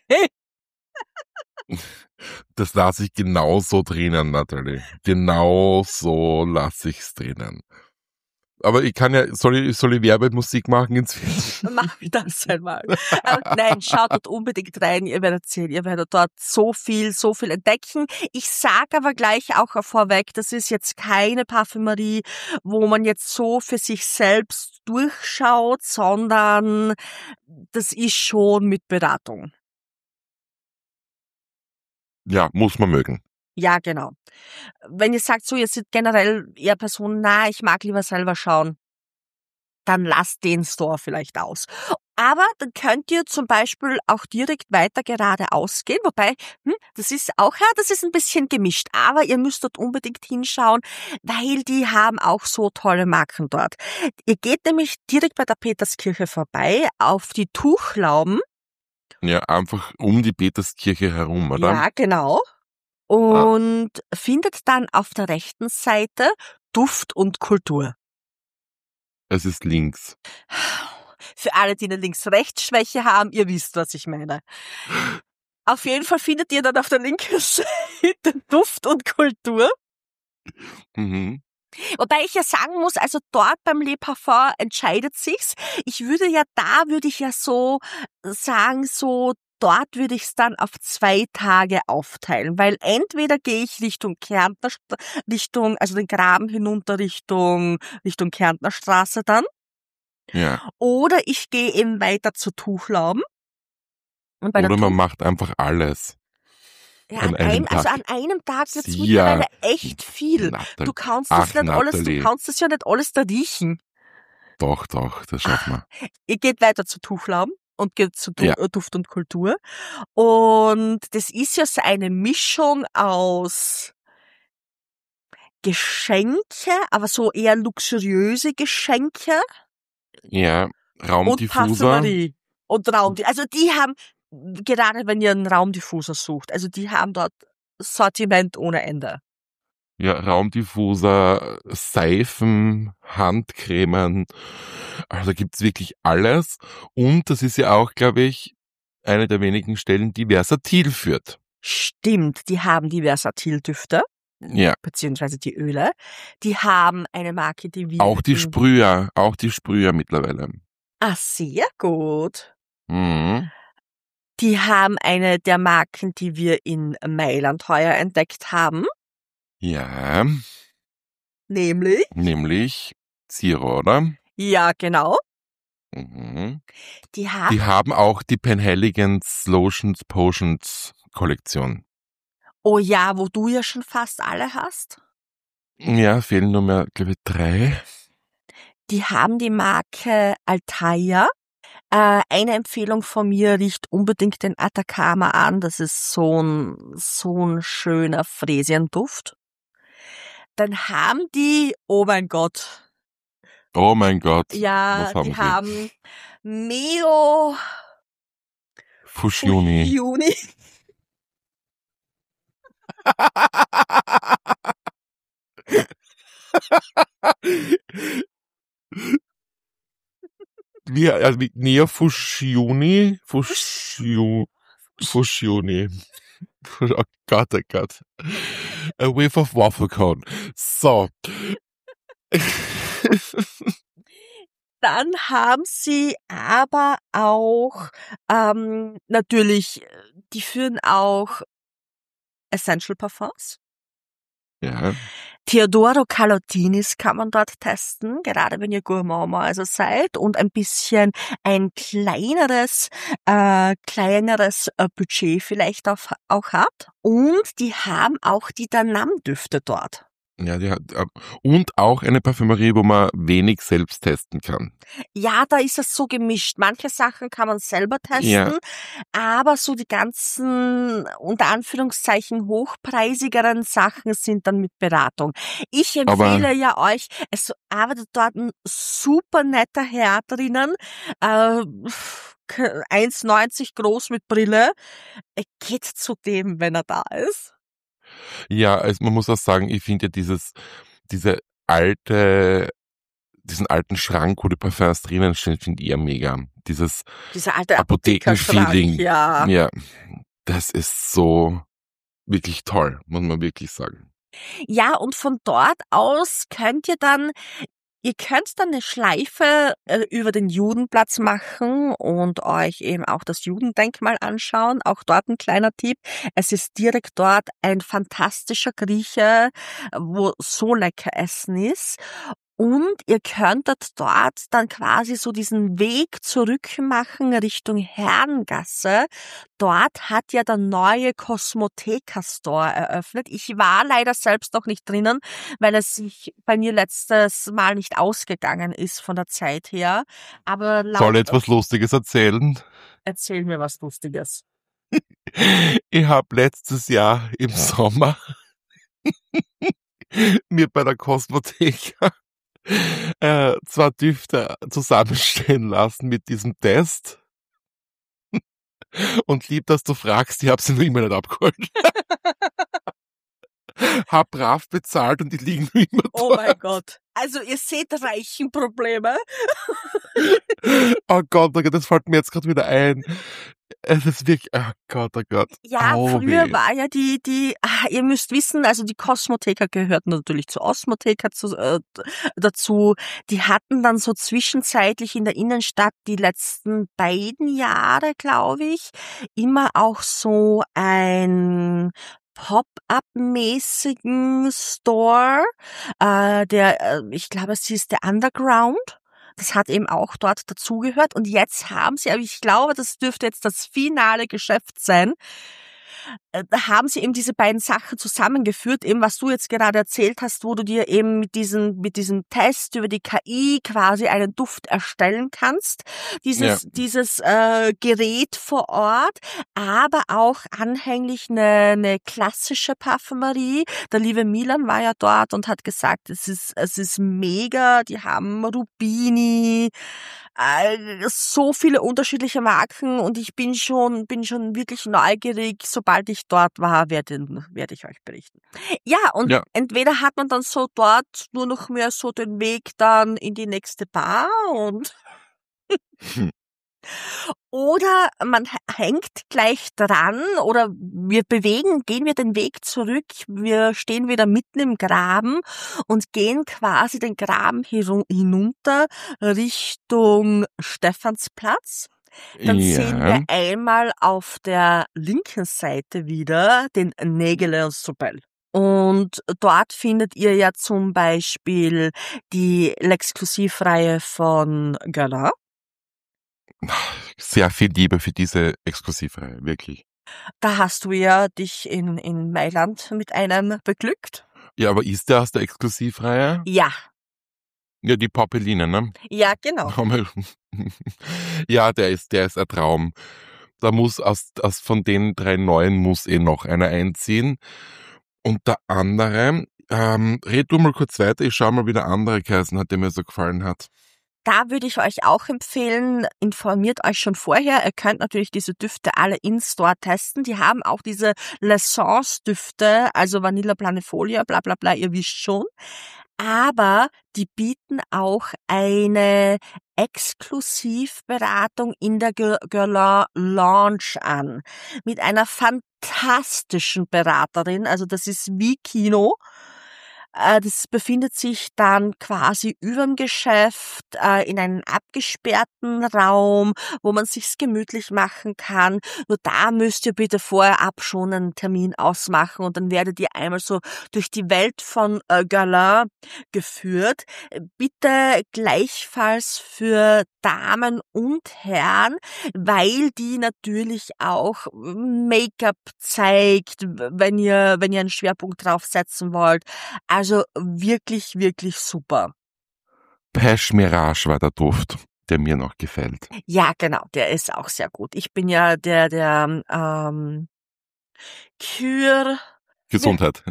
Das lasse ich genau so drinnen, Natalie. Genau so lasse ich's drinnen. Aber ich kann ja, soll ich, soll ich Werbemusik machen inzwischen? Mach das einmal. Aber nein, schaut dort unbedingt rein. Ihr werdet sehen, ihr werdet dort so viel, so viel entdecken. Ich sage aber gleich auch vorweg, das ist jetzt keine Parfümerie, wo man jetzt so für sich selbst durchschaut, sondern das ist schon mit Beratung. Ja, muss man mögen. Ja, genau. Wenn ihr sagt, so, ihr seid generell eher Personen, na, ich mag lieber selber schauen, dann lasst den Store vielleicht aus. Aber dann könnt ihr zum Beispiel auch direkt weiter geradeaus gehen, wobei, hm, das ist auch, ja, das ist ein bisschen gemischt, aber ihr müsst dort unbedingt hinschauen, weil die haben auch so tolle Marken dort. Ihr geht nämlich direkt bei der Peterskirche vorbei auf die Tuchlauben. Ja, einfach um die Peterskirche herum, oder? Ja, genau. Ah, Und findet dann auf der rechten Seite Duft und Kultur. es ist links. Für alle, die eine Links-Rechts-Schwäche haben, ihr wisst, was ich meine. Auf jeden Fall findet ihr dann auf der linken Seite Duft und Kultur. Mhm. Wobei ich ja sagen muss, also dort beim Le Parfum entscheidet sich's. Ich würde ja, da würde ich ja so sagen, so dort würde ich es dann auf zwei Tage aufteilen, weil entweder gehe ich Richtung Kärntner, St- Richtung, also den Graben hinunter Richtung, Richtung Kärntner Straße dann, Ja. oder ich gehe eben weiter zu Tuchlauben. Und bei der Oder man Tuch, macht einfach alles ja, an an einem, einem also Tag. an einem Tag wird's Sie ja, mittlerweile echt viel. Nathalie. Du kannst Ach, das nicht alles, du Nathalie. kannst das ja nicht alles da riechen. Doch, doch, das schaffen wir. Ihr geht weiter zu Tuchlauben und geht zu du Ja. äh, Duft und Kultur. Und das ist ja so eine Mischung aus Geschenke, aber so eher luxuriöse Geschenke Ja, und Raumdiffuser. Parfümerie und Raum. Also die haben, gerade wenn ihr einen Raumdiffuser sucht, also die haben dort Sortiment ohne Ende. Ja, Raumdiffuser, Seifen, Handcremen. Also gibt's wirklich alles. Und das ist ja auch, glaube ich, eine der wenigen Stellen, die Versatil führt. Stimmt, die haben die Versatildüfte, Ja, beziehungsweise die Öle. Die haben eine Marke, die wir auch die in- Sprüher, auch die Sprüher mittlerweile. Ah, sehr gut. Mhm. Die haben eine der Marken, die wir in Mailand heuer entdeckt haben, Ja, nämlich, nämlich Zero, oder? ja genau, Mhm. die haben, Die haben auch die Penhaligans Lotions Potions Kollektion. oh ja, wo du ja schon fast alle hast, Ja, fehlen nur mehr, glaube ich, drei. die haben die Marke Altaia. Äh, eine Empfehlung von mir, riecht unbedingt den Atacama an, das ist so ein, so ein schöner Fräsienduft. Dann haben die, oh mein Gott, Oh mein Gott, ja, was haben die sie? haben Meo Fusioni. Juni. Wie, also wie Neo Fusioni? Fusio, Fusioni. Oh Gott, oh Gott. A whiff of waffle cone. So. Dann haben sie aber auch ähm, natürlich, die führen auch Essential Parfums. Ja, Teodoro Calottinis kann man dort testen, gerade wenn ihr Gourmand also seid und ein bisschen ein kleineres, äh, kleineres äh, Budget vielleicht auch, auch habt. Und die haben auch die Danam-Düfte dort. ja, die hat, äh, und auch eine Parfümerie, wo man wenig selbst testen kann. Ja, da ist es so gemischt. Manche Sachen kann man selber testen, Ja. aber so die ganzen, unter Anführungszeichen, hochpreisigeren Sachen sind dann mit Beratung. Ich empfehle Aber- ja euch, es arbeitet dort ein super netter Herr drinnen, äh, eins neunzig groß mit Brille. Geht zu dem, wenn er da ist. Ja, also man muss auch sagen, ich finde ja dieses, diese alte, diesen alten Schrank, wo die Parfums drinnen stehen, finde ich eher mega. Dieses Dieser alte Apothekenfeeling. Apothekerschrank, ja. Ja, das ist so wirklich toll, muss man wirklich sagen. Ja, und von dort aus könnt ihr dann, ihr könnt dann eine Schleife äh, über den Judenplatz machen und euch eben auch das Judendenkmal anschauen. Auch dort ein kleiner Tipp. Es ist direkt dort ein fantastischer Grieche, wo so lecker Essen ist. Und ihr könntet dort dann quasi so diesen Weg zurück machen Richtung Herrengasse. Dort hat ja der neue Cosmoteca Store eröffnet. Ich war leider selbst noch nicht drinnen, weil es sich bei mir letztes Mal nicht ausgegangen ist von der Zeit her. Aber laut, Soll ich etwas Lustiges erzählen? erzähl mir was Lustiges. Ich habe letztes Jahr im Sommer mir bei der Cosmoteca äh, zwei Düfte zusammenstellen lassen mit diesem Test. Und lieb, dass du fragst, ich habe sie noch immer nicht abgeholt. Hab brav bezahlt und die liegen noch immer dort. Oh mein Gott. Also ihr seht Reichenprobleme. Oh Gott, oh Gott, das fällt mir jetzt gerade wieder ein. Es ist wirklich, oh Gott, oh Gott. Ja, Au früher weh. war ja die, die, ah, ihr müsst wissen, also die Cosmoteca gehörten natürlich zur Osmoteca zu, äh, dazu. Die hatten dann so zwischenzeitlich in der Innenstadt die letzten beiden Jahre, glaube ich, immer auch so ein Pop-up-mäßigen Store, äh, der, äh, ich glaube, es hieß der Underground. Das hat eben auch dort dazugehört. Und jetzt haben sie, aber ich glaube, das dürfte jetzt das finale Geschäft sein, äh, da haben sie eben diese beiden Sachen zusammengeführt, eben was du jetzt gerade erzählt hast, wo du dir eben mit diesem, mit diesem Test über die K I quasi einen Duft erstellen kannst. Dieses, Ja. dieses äh, Gerät vor Ort, aber auch anhänglich eine, eine klassische Parfümerie. Der liebe Milan war ja dort und hat gesagt, es ist, es ist mega, die haben Rubini, äh, so viele unterschiedliche Marken und ich bin schon, bin schon wirklich neugierig. Sobald ich dort war, werde, werde ich euch berichten. Ja, und Ja. entweder hat man dann so dort nur noch mehr so den Weg dann in die nächste Bar und Hm. oder man h- hängt gleich dran oder wir bewegen, gehen wir den Weg zurück, wir stehen wieder mitten im Graben und gehen quasi den Graben hiru- hinunter Richtung Stephansplatz. Dann sehen wir Ja. einmal auf der linken Seite wieder den Nägele und Sobel. Und dort findet ihr ja zum Beispiel die L'exklusivreihe von Guerlain. Sehr viel Liebe für diese Exklusivreihe, wirklich. Da hast du ja dich in, in Mailand mit einem beglückt. Ja, aber ist der aus der Exklusivreihe? Ja, Ja, die Poppeline, ne? ja, genau. Haben wir- Ja, der ist, der ist ein Traum. Da muss aus, aus von den drei neuen muss eh noch einer einziehen. Und der andere, ähm, red du mal kurz weiter, ich schau mal, wie der andere geheißen hat, der mir so gefallen hat. Da würde ich euch auch empfehlen, informiert euch schon vorher. Ihr könnt natürlich diese Düfte alle in-store testen. Die haben auch diese L'Essence-Düfte, also Vanilla Planifolia, bla bla bla, ihr wisst schon. Aber die bieten auch eine Exklusivberatung in der Gu- Guerlain Lounge an. Mit einer fantastischen Beraterin, also das ist wie Kino. Äh, Das befindet sich dann quasi überm Geschäft äh, in einem abgesperrten Raum, wo man sich's gemütlich machen kann. Nur da müsst ihr bitte vorab schon einen Termin ausmachen und dann werdet ihr einmal so durch die Welt von äh, Guerlain geführt. Bitte gleichfalls für Damen und Herren, weil die natürlich auch Make-up zeigt, wenn ihr, wenn ihr einen Schwerpunkt drauf setzen wollt. Also wirklich, wirklich super. Pesh Mirage war der Duft, der mir noch gefällt. Ja, genau, der ist auch sehr gut. Ich bin ja der, der ähm, Kür... Gesundheit.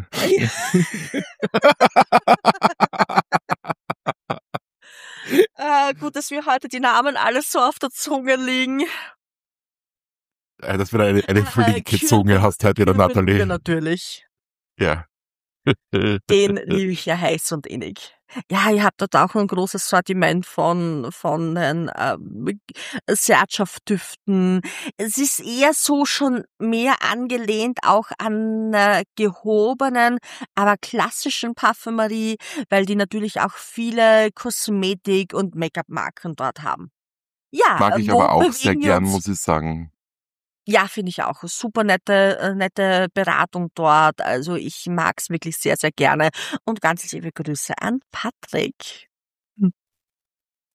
Äh, gut, dass mir heute die Namen alle so auf der Zunge liegen. Äh, Das wird eine, eine Äh, flinke Kür- Zunge hast heute wieder, Kür- Nathalie. Natürlich. Ja. Den liebe ich ja heiß und innig. Ja, ihr habt dort auch ein großes Sortiment von, von den äh, Sertschaft-Düften. Es ist eher so schon mehr angelehnt auch an äh, gehobenen, aber klassischen Parfümerie, weil die natürlich auch viele Kosmetik- und Make-up-Marken dort haben. Ja, Mag äh, ich wo aber auch sehr bewegen wir gern, uns? muss ich sagen. Ja, finde ich auch. Super nette, äh, nette Beratung dort. Also ich mag's wirklich sehr, sehr gerne. Und ganz liebe Grüße an Patrick.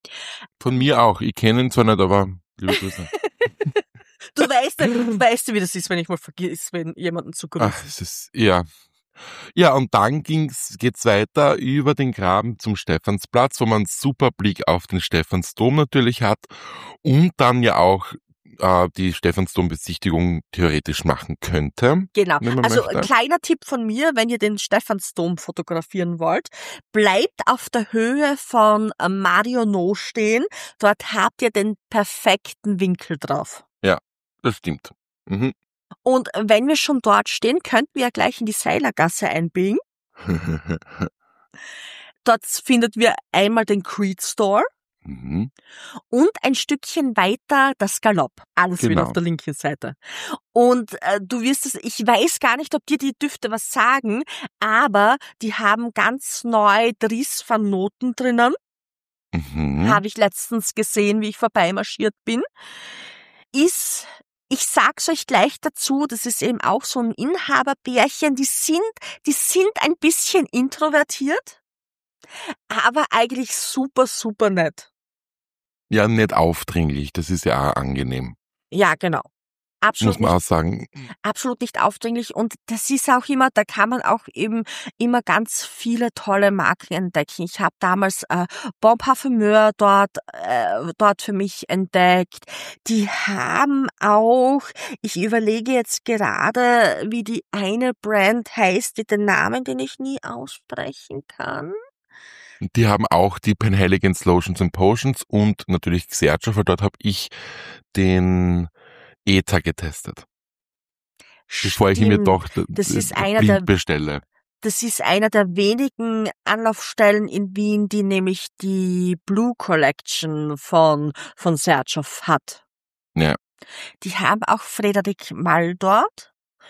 Von mir auch. Ich kenne ihn zwar nicht, aber liebe Grüße. Du weißt, du weißt, wie das ist, wenn ich mal vergiss, wenn jemanden zu grüßen. Ach, es ist, ja. Ja, und dann ging's, geht's weiter über den Graben zum Stephansplatz, wo man einen super Blick auf den Stephansdom natürlich hat und dann ja auch äh, die Stephansdom-Besichtigung theoretisch machen könnte. Genau. Wenn man Also möchte. ein kleiner Tipp von mir, wenn ihr den Stephansdom fotografieren wollt, bleibt auf der Höhe von äh, Marionneau stehen. Dort habt ihr den perfekten Winkel drauf. Ja, das stimmt. Mhm. Und wenn wir schon dort stehen, könnten wir ja gleich in die Seilergasse einbiegen. Dort findet wir einmal den Creed Store mhm. und ein Stückchen weiter das Galopp. Alles wieder Genau. auf der linken Seite. Und äh, du wirst es, ich weiß gar nicht, ob dir die Düfte was sagen, aber die haben ganz neu Dries van Noten drinnen. Mhm. Habe ich letztens gesehen, wie ich vorbeimarschiert bin. Ist, ich sag's euch gleich dazu, das ist eben auch so ein Inhaberbärchen, die sind, die sind ein bisschen introvertiert, aber eigentlich super, super nett. Ja, nicht aufdringlich, das ist ja auch angenehm. Ja, genau. Absolut Muss man nicht, auch sagen. absolut nicht aufdringlich und das ist auch immer, da kann man auch eben immer ganz viele tolle Marken entdecken. Ich habe damals äh, Bon Parfumeur dort, äh, dort für mich entdeckt. Die haben auch, ich überlege jetzt gerade, wie die eine Brand heißt, mit den Namen, den ich nie aussprechen kann. Die haben auch die Penhaligans Lotions and Potions und natürlich Xerjo, weil dort habe ich den Ether getestet. Bevor ich ihn mir Stimmt. doch Das ist äh, einer blind der bestelle. Das ist einer der wenigen Anlaufstellen in Wien, die nämlich die Blue Collection von, von Serjoff hat. Ja. Die haben auch Frederik Mall dort.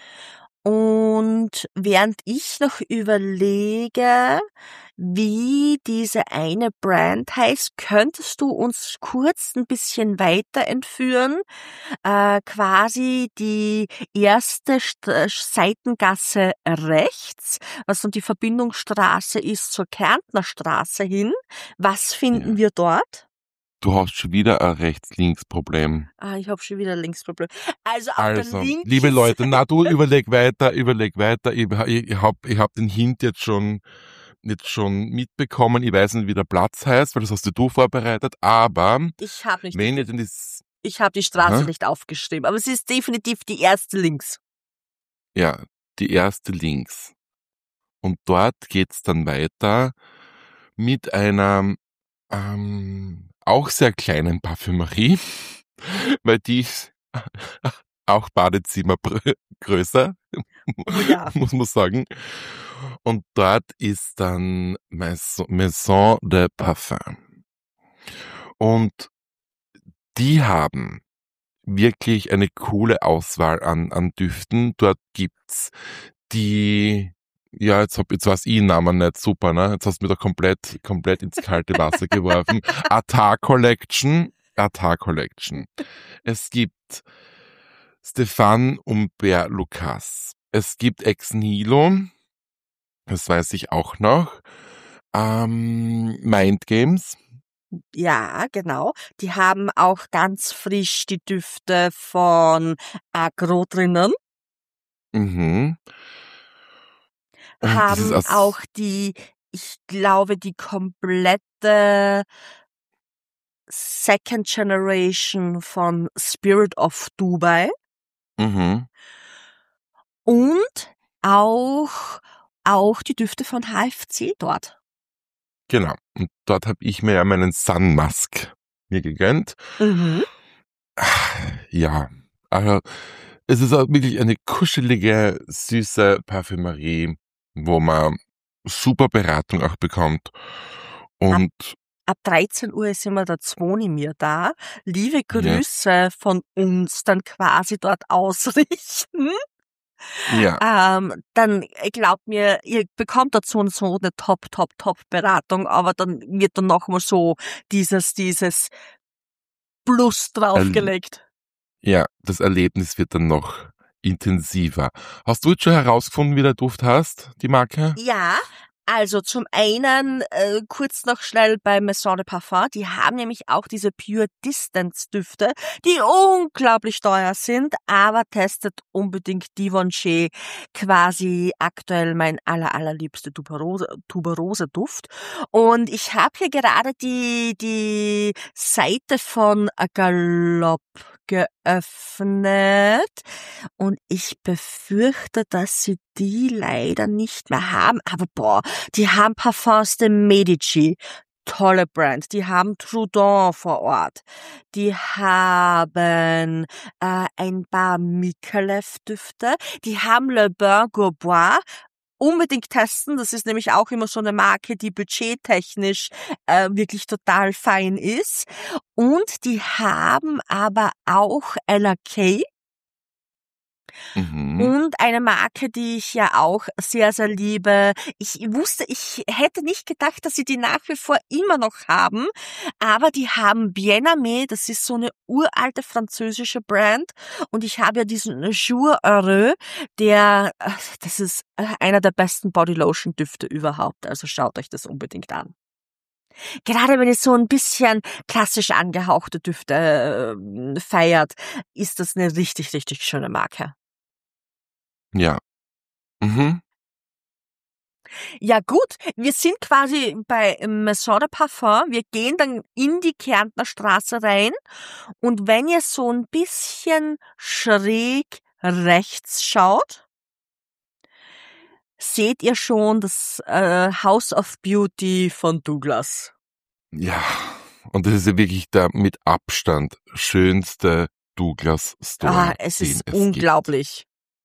Und während ich noch überlege, wie diese eine Brand heißt, könntest du uns kurz ein bisschen weiter entführen? Äh, quasi die erste St- Seitengasse rechts, was dann die Verbindungsstraße ist zur Kärntner Straße hin. Was finden Ja. wir dort? Du hast schon wieder ein Rechts-Links-Problem. Ah, ich habe schon wieder Linksproblem. Also auf Also, der linken liebe Leute, Seite- na du überleg weiter, überleg weiter. Ich, ich hab, ich hab den Hint jetzt schon, jetzt schon mitbekommen. Ich weiß nicht, wie der Platz heißt, weil das hast du vorbereitet. Aber Ich habe nicht, wenn ihr denn das, ich habe die Straße Aha. nicht aufgeschrieben, aber es ist definitiv die erste links. ja, die erste links. Und dort geht's dann weiter mit einer ähm, auch sehr kleinen Parfümerie, weil die ist auch Badezimmer größer, Oh ja. muss man sagen. Und dort ist dann Maison, Maison de Parfum. Und die haben wirklich eine coole Auswahl an, an Düften. Dort gibt's die, ja, jetzt hab, jetzt weiß ich den Namen nicht, super, ne? Jetzt hast du mir da komplett, komplett ins kalte Wasser geworfen. Attar Collection, Attar Collection. Es gibt Stéphane Humbert Lucas. Es gibt Ex Nihilo, das weiß ich auch noch. Ähm, Mind Games. Ja, genau. Die haben auch ganz frisch die Düfte von Agro drinnen. Mhm. Und haben dieses As- auch die, ich glaube, die komplette Second Generation von Spirit of Dubai Mhm. und auch, auch die Düfte von H F C dort. Genau. Und dort habe ich mir ja meinen Sun Mask mir gegönnt. Mhm. Ja, also es ist auch wirklich eine kuschelige, süße Parfümerie, wo man super Beratung auch bekommt. Und Ab dreizehn Uhr ist immer der Zvonimir da. Liebe Grüße von uns dann quasi dort ausrichten. ja, Ähm, dann glaubt mir, ihr bekommt dazu so eine Top, Top, Top Beratung, aber dann wird dann nochmal so dieses, dieses Plus draufgelegt. ja, das Erlebnis wird dann noch intensiver. Hast du jetzt schon herausgefunden, wie der Duft heißt, die Marke? Ja, Also zum einen äh, kurz noch schnell bei Maison de Parfum, die haben nämlich auch diese Pure Distance Düfte, die unglaublich teuer sind, aber testet unbedingt Givenchy, quasi aktuell mein aller allerliebster Tuberose, Tuberose Duft. Und ich habe hier gerade die die Seite von Galop geöffnet und ich befürchte, dass sie die leider nicht mehr haben. Aber boah, die haben Parfums de Medici. Tolle Brand. Die haben Trudon vor Ort. Die haben äh, ein paar Micallef-Düfte. Die haben Le Bain Gourbois. Unbedingt testen. Das ist nämlich auch immer so eine Marke, die budgettechnisch äh, wirklich total fein ist. Und die haben aber auch L A K. Mhm. Und eine Marke, die ich ja auch sehr, sehr liebe. Ich wusste, ich hätte nicht gedacht, dass sie die nach wie vor immer noch haben, aber die haben Bien Aimé, das ist so eine uralte französische Brand und ich habe ja diesen Jour Heureux, der, äh, das ist äh, einer der besten Bodylotion Düfte überhaupt, also schaut euch das unbedingt an. Gerade wenn ihr so ein bisschen klassisch angehauchte Düfte äh, feiert, ist das eine richtig, richtig schöne Marke. Ja. Mhm. Ja gut, wir sind quasi bei Maison de Parfum. Wir gehen dann in die Kärntner Straße rein und wenn ihr so ein bisschen schräg rechts schaut, seht ihr schon das äh, House of Beauty von Douglas. Ja. Und das ist ja wirklich der mit Abstand schönste Douglas Store, Ah, es den ist es unglaublich.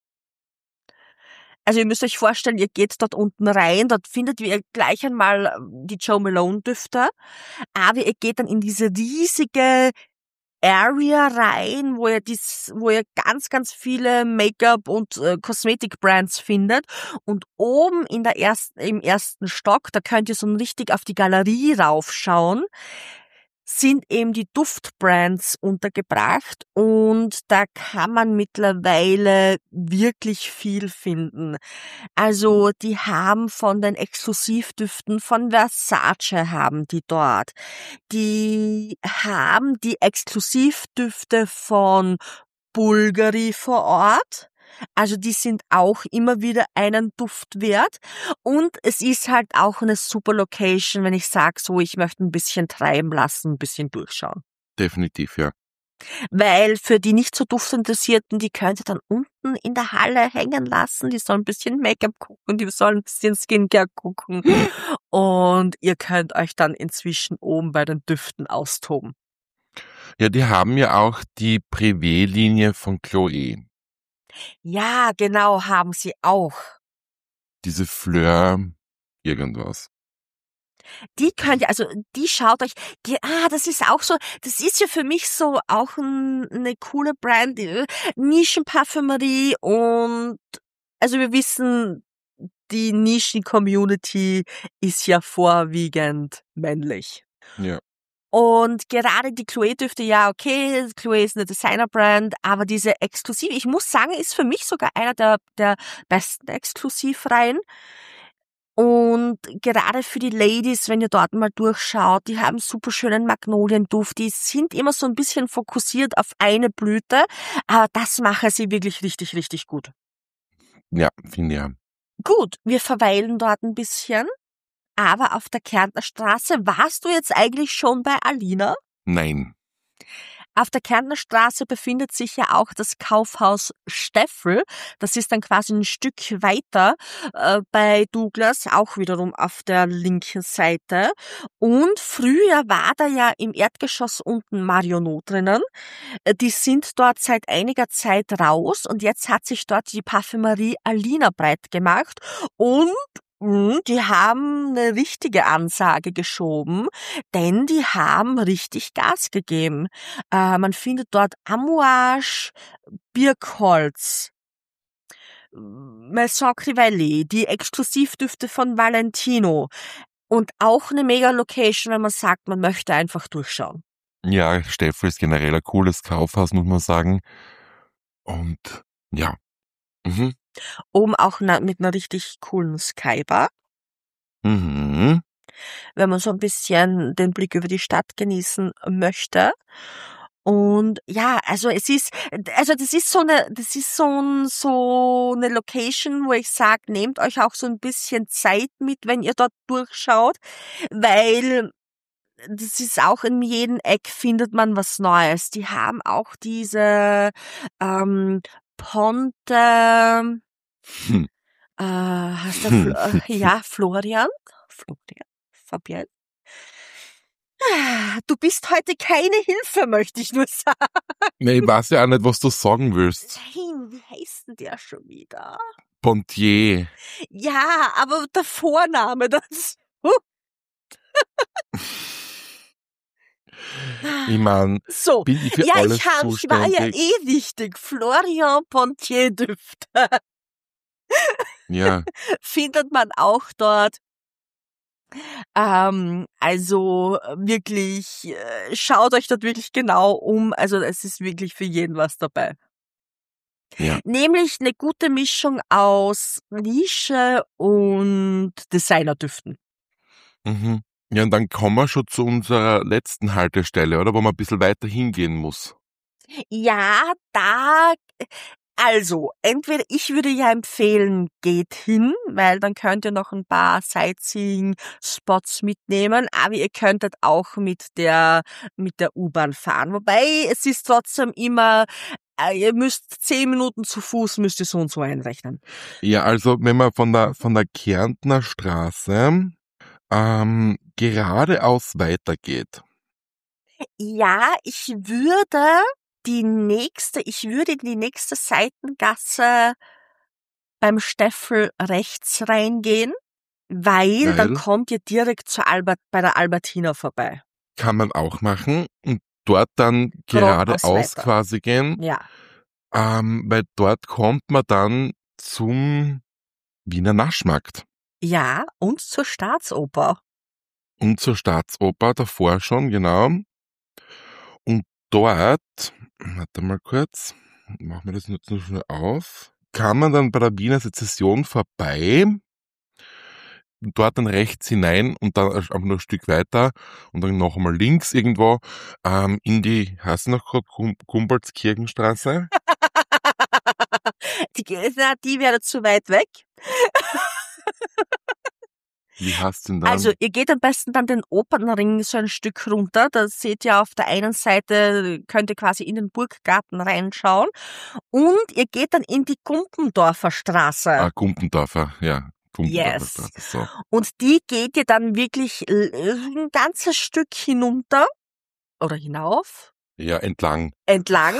Also ihr müsst euch vorstellen, ihr geht dort unten rein, dort findet ihr gleich einmal die Jo Malone Düfte, aber ihr geht dann in diese riesige Area rein, wo ihr dies, wo ihr ganz, ganz viele Make-up und äh, Kosmetik-Brands findet und oben in der ersten, im ersten Stock, da könnt ihr so richtig auf die Galerie raufschauen, sind eben die Duftbrands untergebracht und da kann man mittlerweile wirklich viel finden. Also die haben von den Exklusivdüften von Versace haben die dort. Die haben die Exklusivdüfte von Bulgari vor Ort. Also die sind auch immer wieder einen Duft wert. Und es ist halt auch eine super Location, wenn ich sage, so, ich möchte ein bisschen treiben lassen, ein bisschen durchschauen. Definitiv, ja. Weil für die nicht so Duftinteressierten, die könnt ihr dann unten in der Halle hängen lassen. Die sollen ein bisschen Make-up gucken, die sollen ein bisschen Skincare gucken. Und ihr könnt euch dann inzwischen oben bei den Düften austoben. Ja, die haben ja auch die Privé-Linie von Chloé. Ja, genau, haben sie auch. Diese Fleur irgendwas. Die könnt ihr, also die schaut euch, die, ah, das ist auch so, das ist ja für mich so auch ein, eine coole Brand, äh, Nischenparfümerie und also wir wissen, die Nischen-Community ist ja vorwiegend männlich. Ja. Und gerade die Chloé-Düfte, ja okay, Chloé ist eine Designer-Brand, aber diese exklusiv, ich muss sagen, ist für mich sogar einer der, der besten Exklusivreihen. Und gerade für die Ladies, wenn ihr dort mal durchschaut, die haben super schönen Magnolienduft, die sind immer so ein bisschen fokussiert auf eine Blüte, aber das machen sie wirklich richtig, richtig gut. Ja, finde ja. Gut, wir verweilen dort ein bisschen, aber auf der Kärntner Straße, warst du jetzt eigentlich schon bei Alina? Nein. Auf der Kärntner Straße befindet sich ja auch das Kaufhaus Steffel. Das ist dann quasi ein Stück weiter äh, bei Douglas, auch wiederum auf der linken Seite. Und früher war da ja im Erdgeschoss unten Marionneau drinnen. Äh, Die sind dort seit einiger Zeit raus und jetzt hat sich dort die Parfümerie Alina breit gemacht und Mm, die haben eine richtige Ansage geschoben, denn die haben richtig Gas gegeben. Äh, man findet dort Amouage, Birkholz, Maison Crivelli, die Exklusivdüfte von Valentino und auch eine Mega-Location, wenn man sagt, man möchte einfach durchschauen. Ja, Steffel ist generell ein cooles Kaufhaus, muss man sagen. Und ja. Mhm. Oben auch na, mit einer richtig coolen Skybar. Mhm. wenn man so ein bisschen den Blick über die Stadt genießen möchte. Und ja, also es ist, also das ist so eine, das ist so ein, so eine Location, wo ich sage, nehmt euch auch so ein bisschen Zeit mit, wenn ihr dort durchschaut, weil das ist auch in jedem Eck findet man was Neues. Die haben auch diese ähm, Ponte, Hm. äh, heißt der Fl äh, ja, Florian? Florian? Fabian? Ah, Du bist heute keine Hilfe, möchte ich nur sagen. Nee, ich weiß ja auch nicht, was du sagen willst. Nein, wie heißt denn der schon wieder? Pontier. Ja, aber der Vorname, das. Ich mein, So, bin ich für ja, ich alles hab, ich war ja zuständig? eh wichtig. Florian Pontier Düfte Ja. findet man auch dort. Ähm, also äh, wirklich, äh, schaut euch dort wirklich genau um. Also es ist wirklich für jeden was dabei. Ja. Nämlich eine gute Mischung aus Nische und Designerdüften. Mhm. Ja, und dann kommen wir schon zu unserer letzten Haltestelle, oder? Wo man ein bisschen weiter hingehen muss. Ja, da, also, entweder ich würde ja empfehlen, geht hin, weil dann könnt ihr noch ein paar Sightseeing-Spots mitnehmen, aber ihr könntet auch mit der, mit der U-Bahn fahren. Wobei, es ist trotzdem immer, äh, ihr müsst zehn Minuten zu Fuß, müsst ihr so und so einrechnen. Ja, also wenn man von der von der Kärntner Straße ähm, geradeaus weitergeht. Ja, ich würde die nächste, ich würde in die nächste Seitengasse beim Steffel rechts reingehen, weil dann Weil kommt ihr direkt zur Albert, bei der Albertina vorbei. kann man auch machen und dort dann Geradeaus geradeaus weiter. quasi gehen, Ja. ähm, weil dort kommt man dann zum Wiener Naschmarkt Ja, und zur Staatsoper. und zur Staatsoper davor schon, genau. Und dort, warte mal kurz, machen wir das jetzt nur schnell auf, kann man dann bei der Wiener Sezession vorbei, dort dann rechts hinein und dann einfach nur ein Stück weiter und dann noch einmal links irgendwo ähm, in die, heißt sie noch gerade, Gumboldskirchenstraße? Die, na, die wäre zu weit weg. Wie heißt denn dann? Also, ihr geht am besten dann den Opernring so ein Stück runter. Da seht ihr auf der einen Seite, könnt ihr quasi in den Burggarten reinschauen. Und ihr geht dann in die Gumpendorfer Straße. Ah, Gumpendorfer, ja. Gumpendorfer Yes. Straße, so. Und die geht ihr dann wirklich l- ein ganzes Stück hinunter oder hinauf, Ja, entlang. entlang.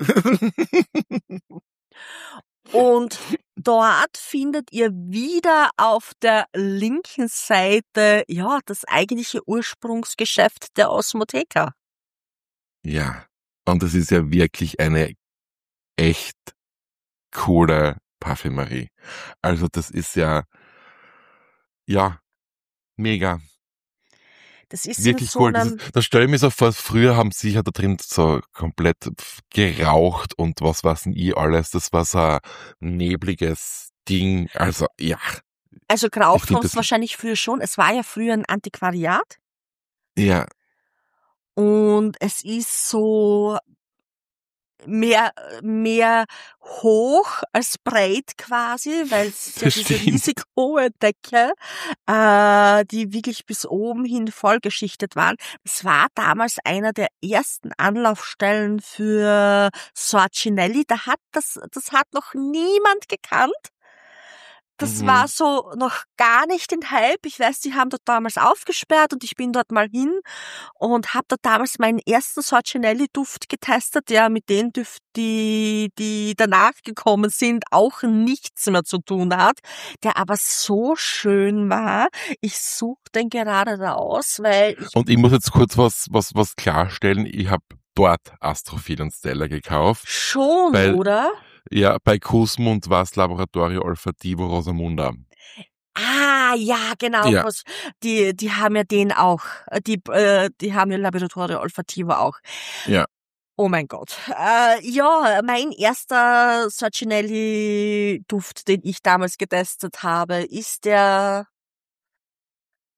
Und dort findet ihr wieder auf der linken Seite, ja, das eigentliche Ursprungsgeschäft der Osmotheker. Ja. Und das ist ja wirklich eine echt coole Parfümerie. Also das ist ja, ja, mega. Das ist in Wirklich so cool. Das, einem, ist, das stelle ich mir so vor, früher haben sie sicher da drin so komplett geraucht und was weiß denn ich alles. Das war so ein nebliges Ding. Also, ja. also Ich geraucht finde haben es das, wahrscheinlich früher schon. Es war ja früher ein Antiquariat. ja, Und es ist so mehr, mehr hoch als breit quasi, weil es ist ja das diese stimmt. riesig hohe Decke, äh, die wirklich bis oben hin vollgeschichtet waren. Es war damals einer der ersten Anlaufstellen für Sorcinelli. Da hat das, das hat noch niemand gekannt. Das Mhm. war so noch gar nicht in Hype. Ich weiß, die haben dort damals aufgesperrt und ich bin dort mal hin und habe dort damals meinen ersten Sorcinelli-Duft getestet, der mit den Düften, die, die danach gekommen sind, auch nichts mehr zu tun hat, der aber so schön war. Ich suche den gerade raus, weil ich Und ich muss jetzt kurz was, was, was klarstellen. Ich habe dort Astrophil und Stella gekauft, schon, weil, oder? ja, bei Kusmund war es Laboratorio Olfativo Rosamunda. Ah, ja, genau. Ja, Was, die, die haben ja den auch. Die, äh, die haben ja Laboratorio Olfativo auch. ja. Oh mein Gott. Äh, ja, mein erster Sorcinelli-Duft, den ich damals getestet habe, ist der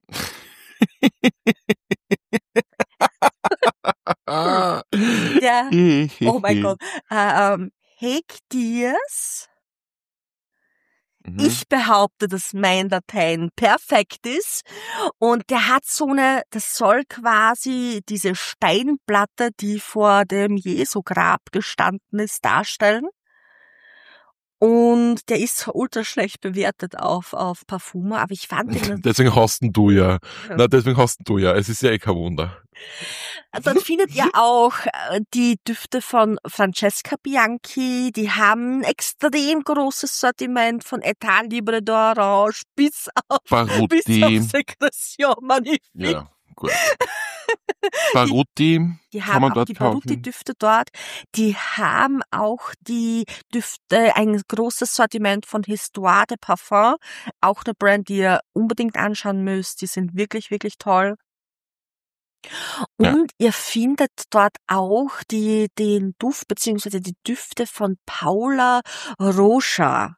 Der, oh mein Gott, ähm, Heg Diaz. Mhm. Ich behaupte, dass mein Latein perfekt ist und der hat so eine, das soll quasi diese Steinplatte, die vor dem Jesu-Grab gestanden ist, darstellen. Und der ist ultra schlecht bewertet auf, auf Parfumo, aber ich fand den... Deswegen hast du ja. Na, deswegen hast du ja. Es ist ja eh kein Wunder. Dort findet ihr auch äh, die Düfte von Francesca Bianchi, die haben ein extrem großes Sortiment von Etat Libre d'Orange bis auf, bis Baruti. auf Secretion Magnifique. Ja, gut. Baruti Die kann haben man auch dort die kaufen. Baruti-Düfte dort. Die haben auch die Düfte, ein großes Sortiment von Histoire de Parfum. Auch eine Brand, die ihr unbedingt anschauen müsst. Die sind wirklich, wirklich toll. Ja. Und ihr findet dort auch die, den Duft beziehungsweise die Düfte von Paula Rocha.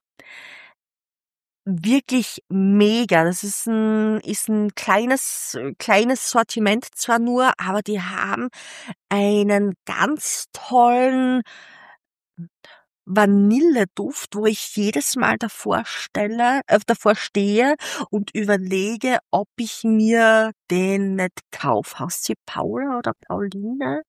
Wirklich mega. Das ist ein, ist ein kleines, kleines Sortiment zwar nur, aber die haben einen ganz tollen Vanilleduft, wo ich jedes Mal davor stelle, äh, davor stehe und überlege, ob ich mir den nicht kaufe. Heißt sie Paula oder Pauline?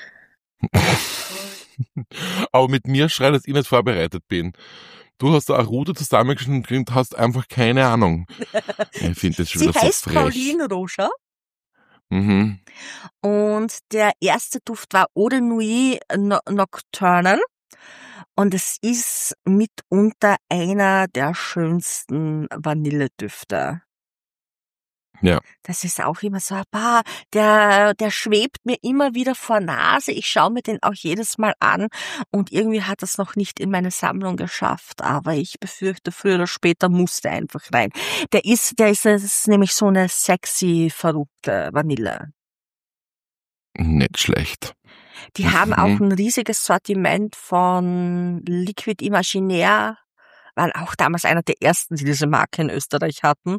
Aber mit mir schreit, dass ich nicht vorbereitet bin. Du hast da eine Route zusammengeschnitten und hast einfach keine Ahnung. Ich finde das schon Sie wieder so heißt frech. Pauline Rocha. Mhm. Und der erste Duft war Eau de Nuit no Nocturne. Und es ist mitunter einer der schönsten Vanilledüfte. Ja. Das ist auch immer so, bah, der, der schwebt mir immer wieder vor Nase. Ich schaue mir den auch jedes Mal an und irgendwie hat es noch nicht in meine Sammlung geschafft. Aber ich befürchte, früher oder später muss der einfach rein. Der ist, der ist, das ist nämlich so eine sexy, verrückte Vanille. Nicht schlecht. Die Mhm. haben auch ein riesiges Sortiment von Liquid Imaginaire, waren auch damals einer der ersten, die diese Marke in Österreich hatten.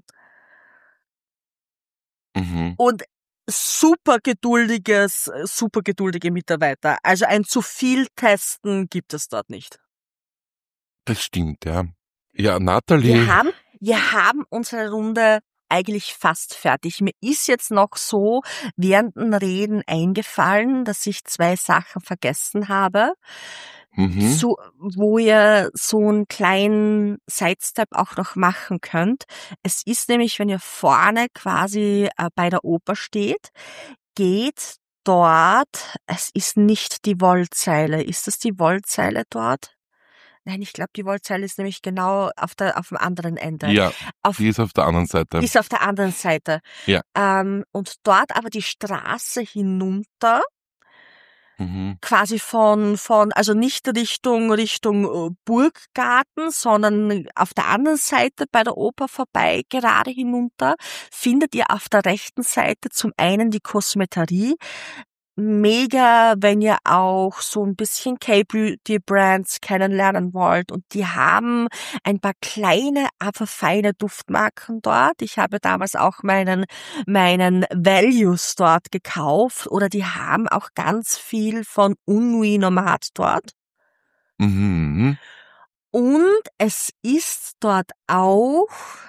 Mhm. Und super geduldiges, super geduldige Mitarbeiter. Also ein zu viel Testen gibt es dort nicht. Das stimmt, ja. Ja, Nathalie. Wir haben, wir haben unsere Runde eigentlich fast fertig. Mir ist jetzt noch so während den Reden eingefallen, dass ich zwei Sachen vergessen habe. Mhm. So, wo ihr so einen kleinen Sidestep auch noch machen könnt. Es ist nämlich, wenn ihr vorne quasi äh, bei der Oper steht, geht dort, es ist nicht die Wollzeile. Ist das die Wollzeile dort? Nein, ich glaube, die Wollzeile ist nämlich genau auf der auf dem anderen Ende. Ja, auf, die ist auf der anderen Seite. Ist auf der anderen Seite. Ja. Ähm, und dort aber die Straße hinunter, Mhm. quasi von, von, also nicht Richtung, Richtung äh, Burggarten, sondern auf der anderen Seite bei der Oper vorbei, gerade hinunter, findet ihr auf der rechten Seite zum einen die Kosmeterie. Mega, wenn ihr auch so ein bisschen K-Beauty-Brands kennenlernen wollt. Und die haben ein paar kleine, aber feine Duftmarken dort. Ich habe damals auch meinen, meinen Values dort gekauft. Oder die haben auch ganz viel von Unui Nomad dort. Mhm. Und es ist dort auch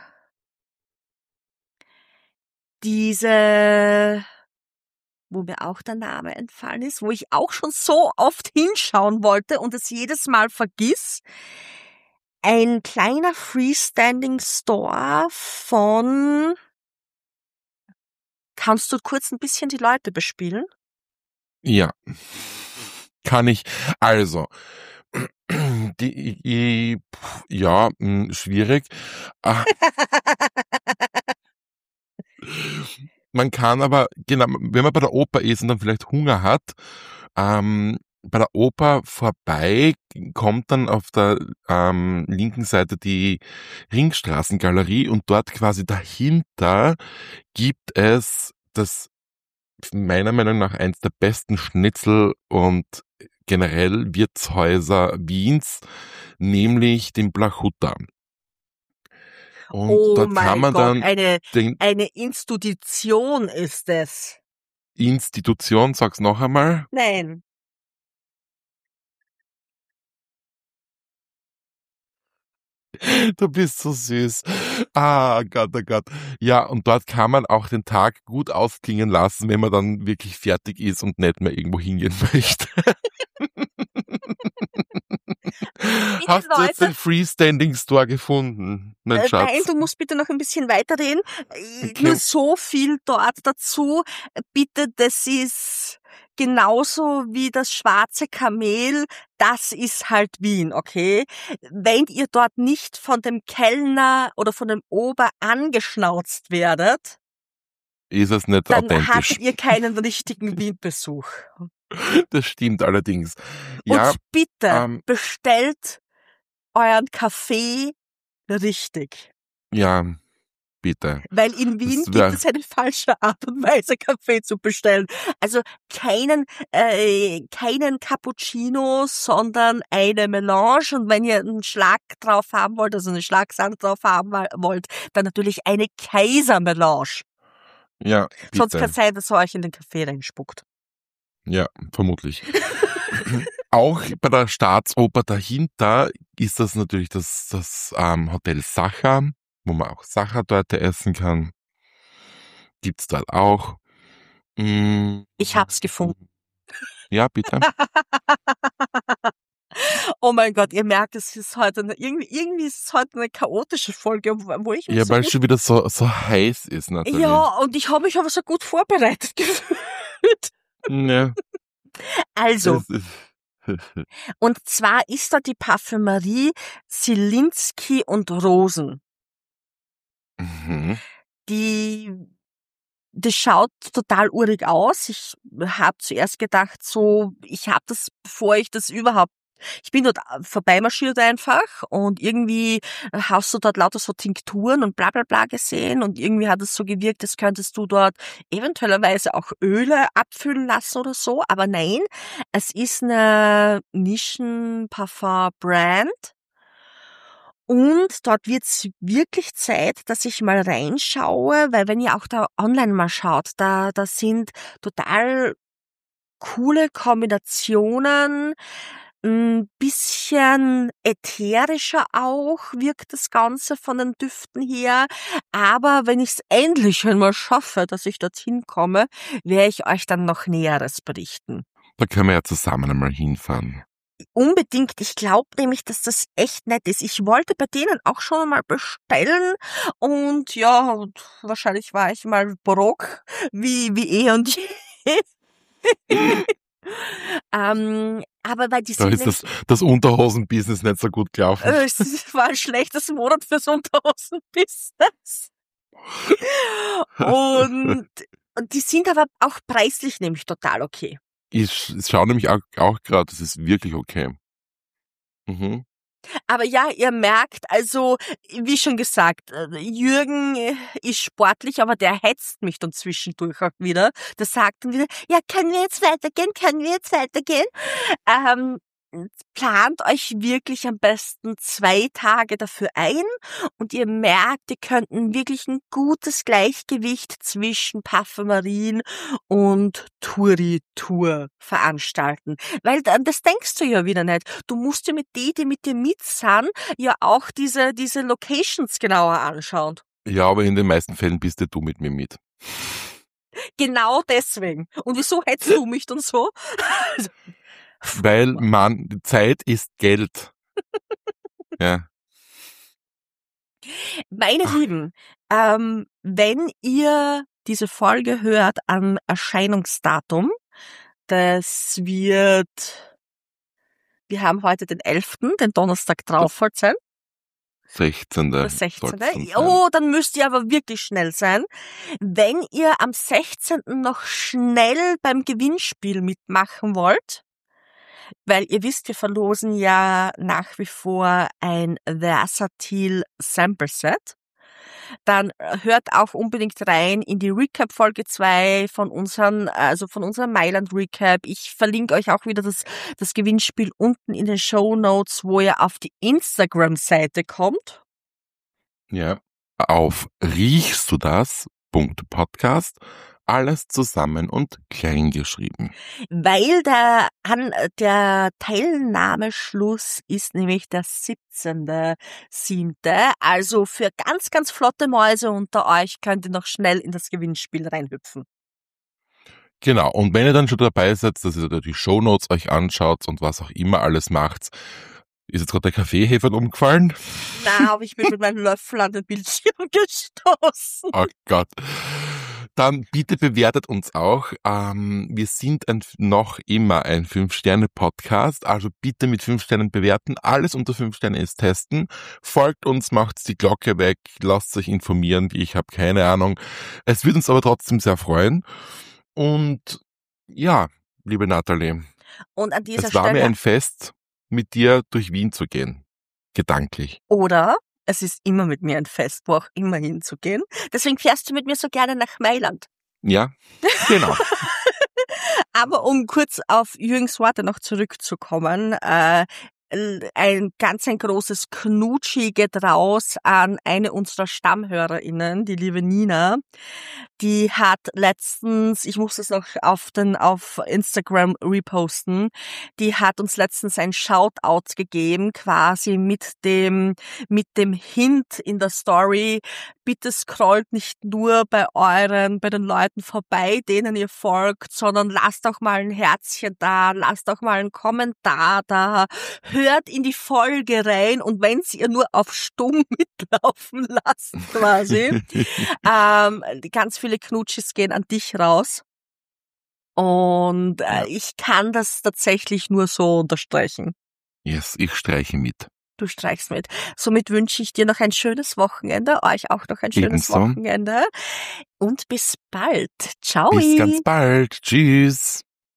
diese, wo mir auch der Name entfallen ist, wo ich auch schon so oft hinschauen wollte und es jedes Mal vergiss. Ein kleiner Freestanding Store von... Kannst du kurz ein bisschen die Leute bespielen? Ja. Kann ich. Also, die, die ja, mh, schwierig. Ah. Man kann aber, genau, wenn man bei der Oper ist und dann vielleicht Hunger hat, ähm, bei der Oper vorbei kommt dann auf der ähm, linken Seite die Ringstraßengalerie und dort quasi dahinter gibt es das meiner Meinung nach eins der besten Schnitzel und generell Wirtshäuser Wiens, nämlich den Blachutta. Und Oh dort kann mein man Gott, dann eine, den eine Institution ist es. Institution, sag's noch einmal. Nein. Du bist so süß. Ah, Gott, oh Gott. Ja, und dort kann man auch den Tag gut ausklingen lassen, wenn man dann wirklich fertig ist und nicht mehr irgendwo hingehen möchte. Die Hast du jetzt Leute, den Freestanding Store gefunden, mein äh, nein, Schatz? du musst bitte noch ein bisschen weiterreden. Äh, Nur Okay. so viel dort dazu. Bitte, das ist genauso wie das schwarze Kamel. Das ist halt Wien, okay? Wenn ihr dort nicht von dem Kellner oder von dem Ober angeschnauzt werdet, Ist es nicht dann authentisch. hattet ihr keinen richtigen Wien-Besuch. Das stimmt allerdings. Und Ja, bitte ähm, bestellt euren Kaffee richtig. ja, bitte. Weil in Wien Das gibt wär, es eine falsche Art und Weise, Kaffee zu bestellen. Also keinen, äh, keinen Cappuccino, sondern eine Melange. Und wenn ihr einen Schlag drauf haben wollt, also eine Schlagsahne drauf haben wollt, dann natürlich eine Kaisermelange. ja, Sonst kann bitte. es sein, dass er euch in den Kaffee reinspuckt. Ja, vermutlich. Auch bei der Staatsoper dahinter ist das natürlich das, das ähm, Hotel Sacher, wo man auch Sachertorte essen kann. Gibt's dort auch. Mm, Ich hab's gefunden. ja, bitte. Oh mein Gott, ihr merkt, es ist heute eine, irgendwie, irgendwie ist es heute eine chaotische Folge, wo wo ich mich Ja, so weil gut, es schon wieder so, so heiß ist, Nathalie. ja, und ich habe mich aber so gut vorbereitet gefühlt. Ja, Also, es ist, und zwar ist da die Parfümerie Zielinski und Rosen. mhm. Die, das schaut total urig aus. Ich habe zuerst gedacht, so, ich habe das, bevor ich das überhaupt, ich bin dort vorbeimarschiert einfach und irgendwie hast du dort lauter so Tinkturen und bla bla bla gesehen und irgendwie hat es so gewirkt, als könntest du dort eventuellerweise auch Öle abfüllen lassen oder so, aber nein, es ist eine Nischen-Parfum-Brand. Und dort wird's wirklich Zeit, dass ich mal reinschaue, weil wenn ihr auch da online mal schaut, da, da sind total coole Kombinationen, ein bisschen ätherischer auch wirkt das Ganze von den Düften her. Aber wenn ich es endlich einmal schaffe, dass ich dorthin komme, werde ich euch dann noch Näheres berichten. Da können wir ja zusammen einmal hinfahren. Unbedingt. Ich glaube nämlich, dass das echt nett ist. Ich wollte bei denen auch schon mal bestellen und ja, und wahrscheinlich war ich mal broke, wie, wie eh und je. ähm, aber weil die Da sind ist das, nämlich, das Unterhosen-Business nicht so gut gelaufen. äh, es war ein schlechtes Monat fürs Unterhosen-Business. Und, und die sind aber auch preislich nämlich total okay. Ich, ich schaue nämlich auch, auch gerade, das ist wirklich okay. Mhm. Aber ja, ihr merkt, also, wie schon gesagt, äh, Jürgen äh, ist sportlich, aber der hetzt mich dann zwischendurch auch wieder. Der sagt dann wieder, ja, können wir jetzt weitergehen? Können wir jetzt weitergehen? Ähm, plant euch wirklich am besten zwei Tage dafür ein und ihr merkt, ihr könnt wirklich ein gutes Gleichgewicht zwischen Parfümerien und Touri-Tour veranstalten. Weil dann, das denkst du ja wieder nicht. Du musst dir mit denen, die mit dir mit sind, ja auch diese, diese Locations genauer anschauen. Ja, aber in den meisten Fällen bist ja du mit mir mit. Genau deswegen. Und wieso hättest du mich dann so? Weil man, Zeit ist Geld. Ja. Meine Lieben, ähm, wenn ihr diese Folge hört am Erscheinungsdatum, das wird, wir haben heute den elften, den Donnerstag drauf halt sein, sechzehnte der sechzehnte. soll's dann sein. Oh, dann müsst ihr aber wirklich schnell sein. Wenn ihr am sechzehnten noch schnell beim Gewinnspiel mitmachen wollt, weil ihr wisst, wir verlosen ja nach wie vor ein Versatil Sample Set. Dann hört auch unbedingt rein in die Recap Folge zwei von unseren, also von unserem Mailand Recap. Ich verlinke euch auch wieder das, das Gewinnspiel unten in den Show Notes, wo ihr auf die Instagram-Seite kommt. Ja. auf riechst du das Punkt Podcast, alles zusammen und klein geschrieben. Weil der, an, der Teilnahmeschluss ist nämlich der siebzehnter siebte Also für ganz, ganz flotte Mäuse unter euch könnt ihr noch schnell in das Gewinnspiel reinhüpfen. Genau, und wenn ihr dann schon dabei seid, dass ihr da die Shownotes euch anschaut und was auch immer alles macht, ist jetzt gerade der Kaffeehefer umgefallen? Na, habe ich mich mit meinem Löffel an den Bildschirm gestoßen. Oh Gott. Dann bitte bewertet uns auch. Ähm, wir sind ein, noch immer ein fünf Sterne Podcast, also bitte mit fünf Sternen bewerten. Alles unter fünf Sterne ist testen. Folgt uns, macht die Glocke weg, lasst euch informieren. Ich habe keine Ahnung. Es wird uns aber trotzdem sehr freuen. Und ja, liebe Nathalie, Und an dieser es war Stelle mir ein Fest, mit dir durch Wien zu gehen. Gedanklich. Oder es ist immer mit mir ein Fest, wo auch immer hinzugehen. Deswegen fährst du mit mir so gerne nach Mailand. Ja, genau. Aber um kurz auf Jürgens Worte noch zurückzukommen, äh, ein ganz ein großes Knutschi geht raus an eine unserer StammhörerInnen, die liebe Nina. Die hat letztens, ich muss das noch auf den, auf Instagram reposten, die hat uns letztens ein Shoutout gegeben, quasi mit dem, mit dem Hint in der Story. Bitte scrollt nicht nur bei euren, bei den Leuten vorbei, denen ihr folgt, sondern lasst auch mal ein Herzchen da, lasst auch mal einen Kommentar da, hört in die Folge rein und wenn ihr nur auf stumm mitlaufen lasst, quasi, ähm, ganz viele Knutschis gehen an dich raus. Und äh, Ja. ich kann das tatsächlich nur so unterstreichen. Yes, ich streiche mit. Du streichst mit. Somit wünsche ich dir noch ein schönes Wochenende, euch auch noch ein schönes Ebenso. Wochenende und bis bald. Ciao. Bis ganz bald. Tschüss.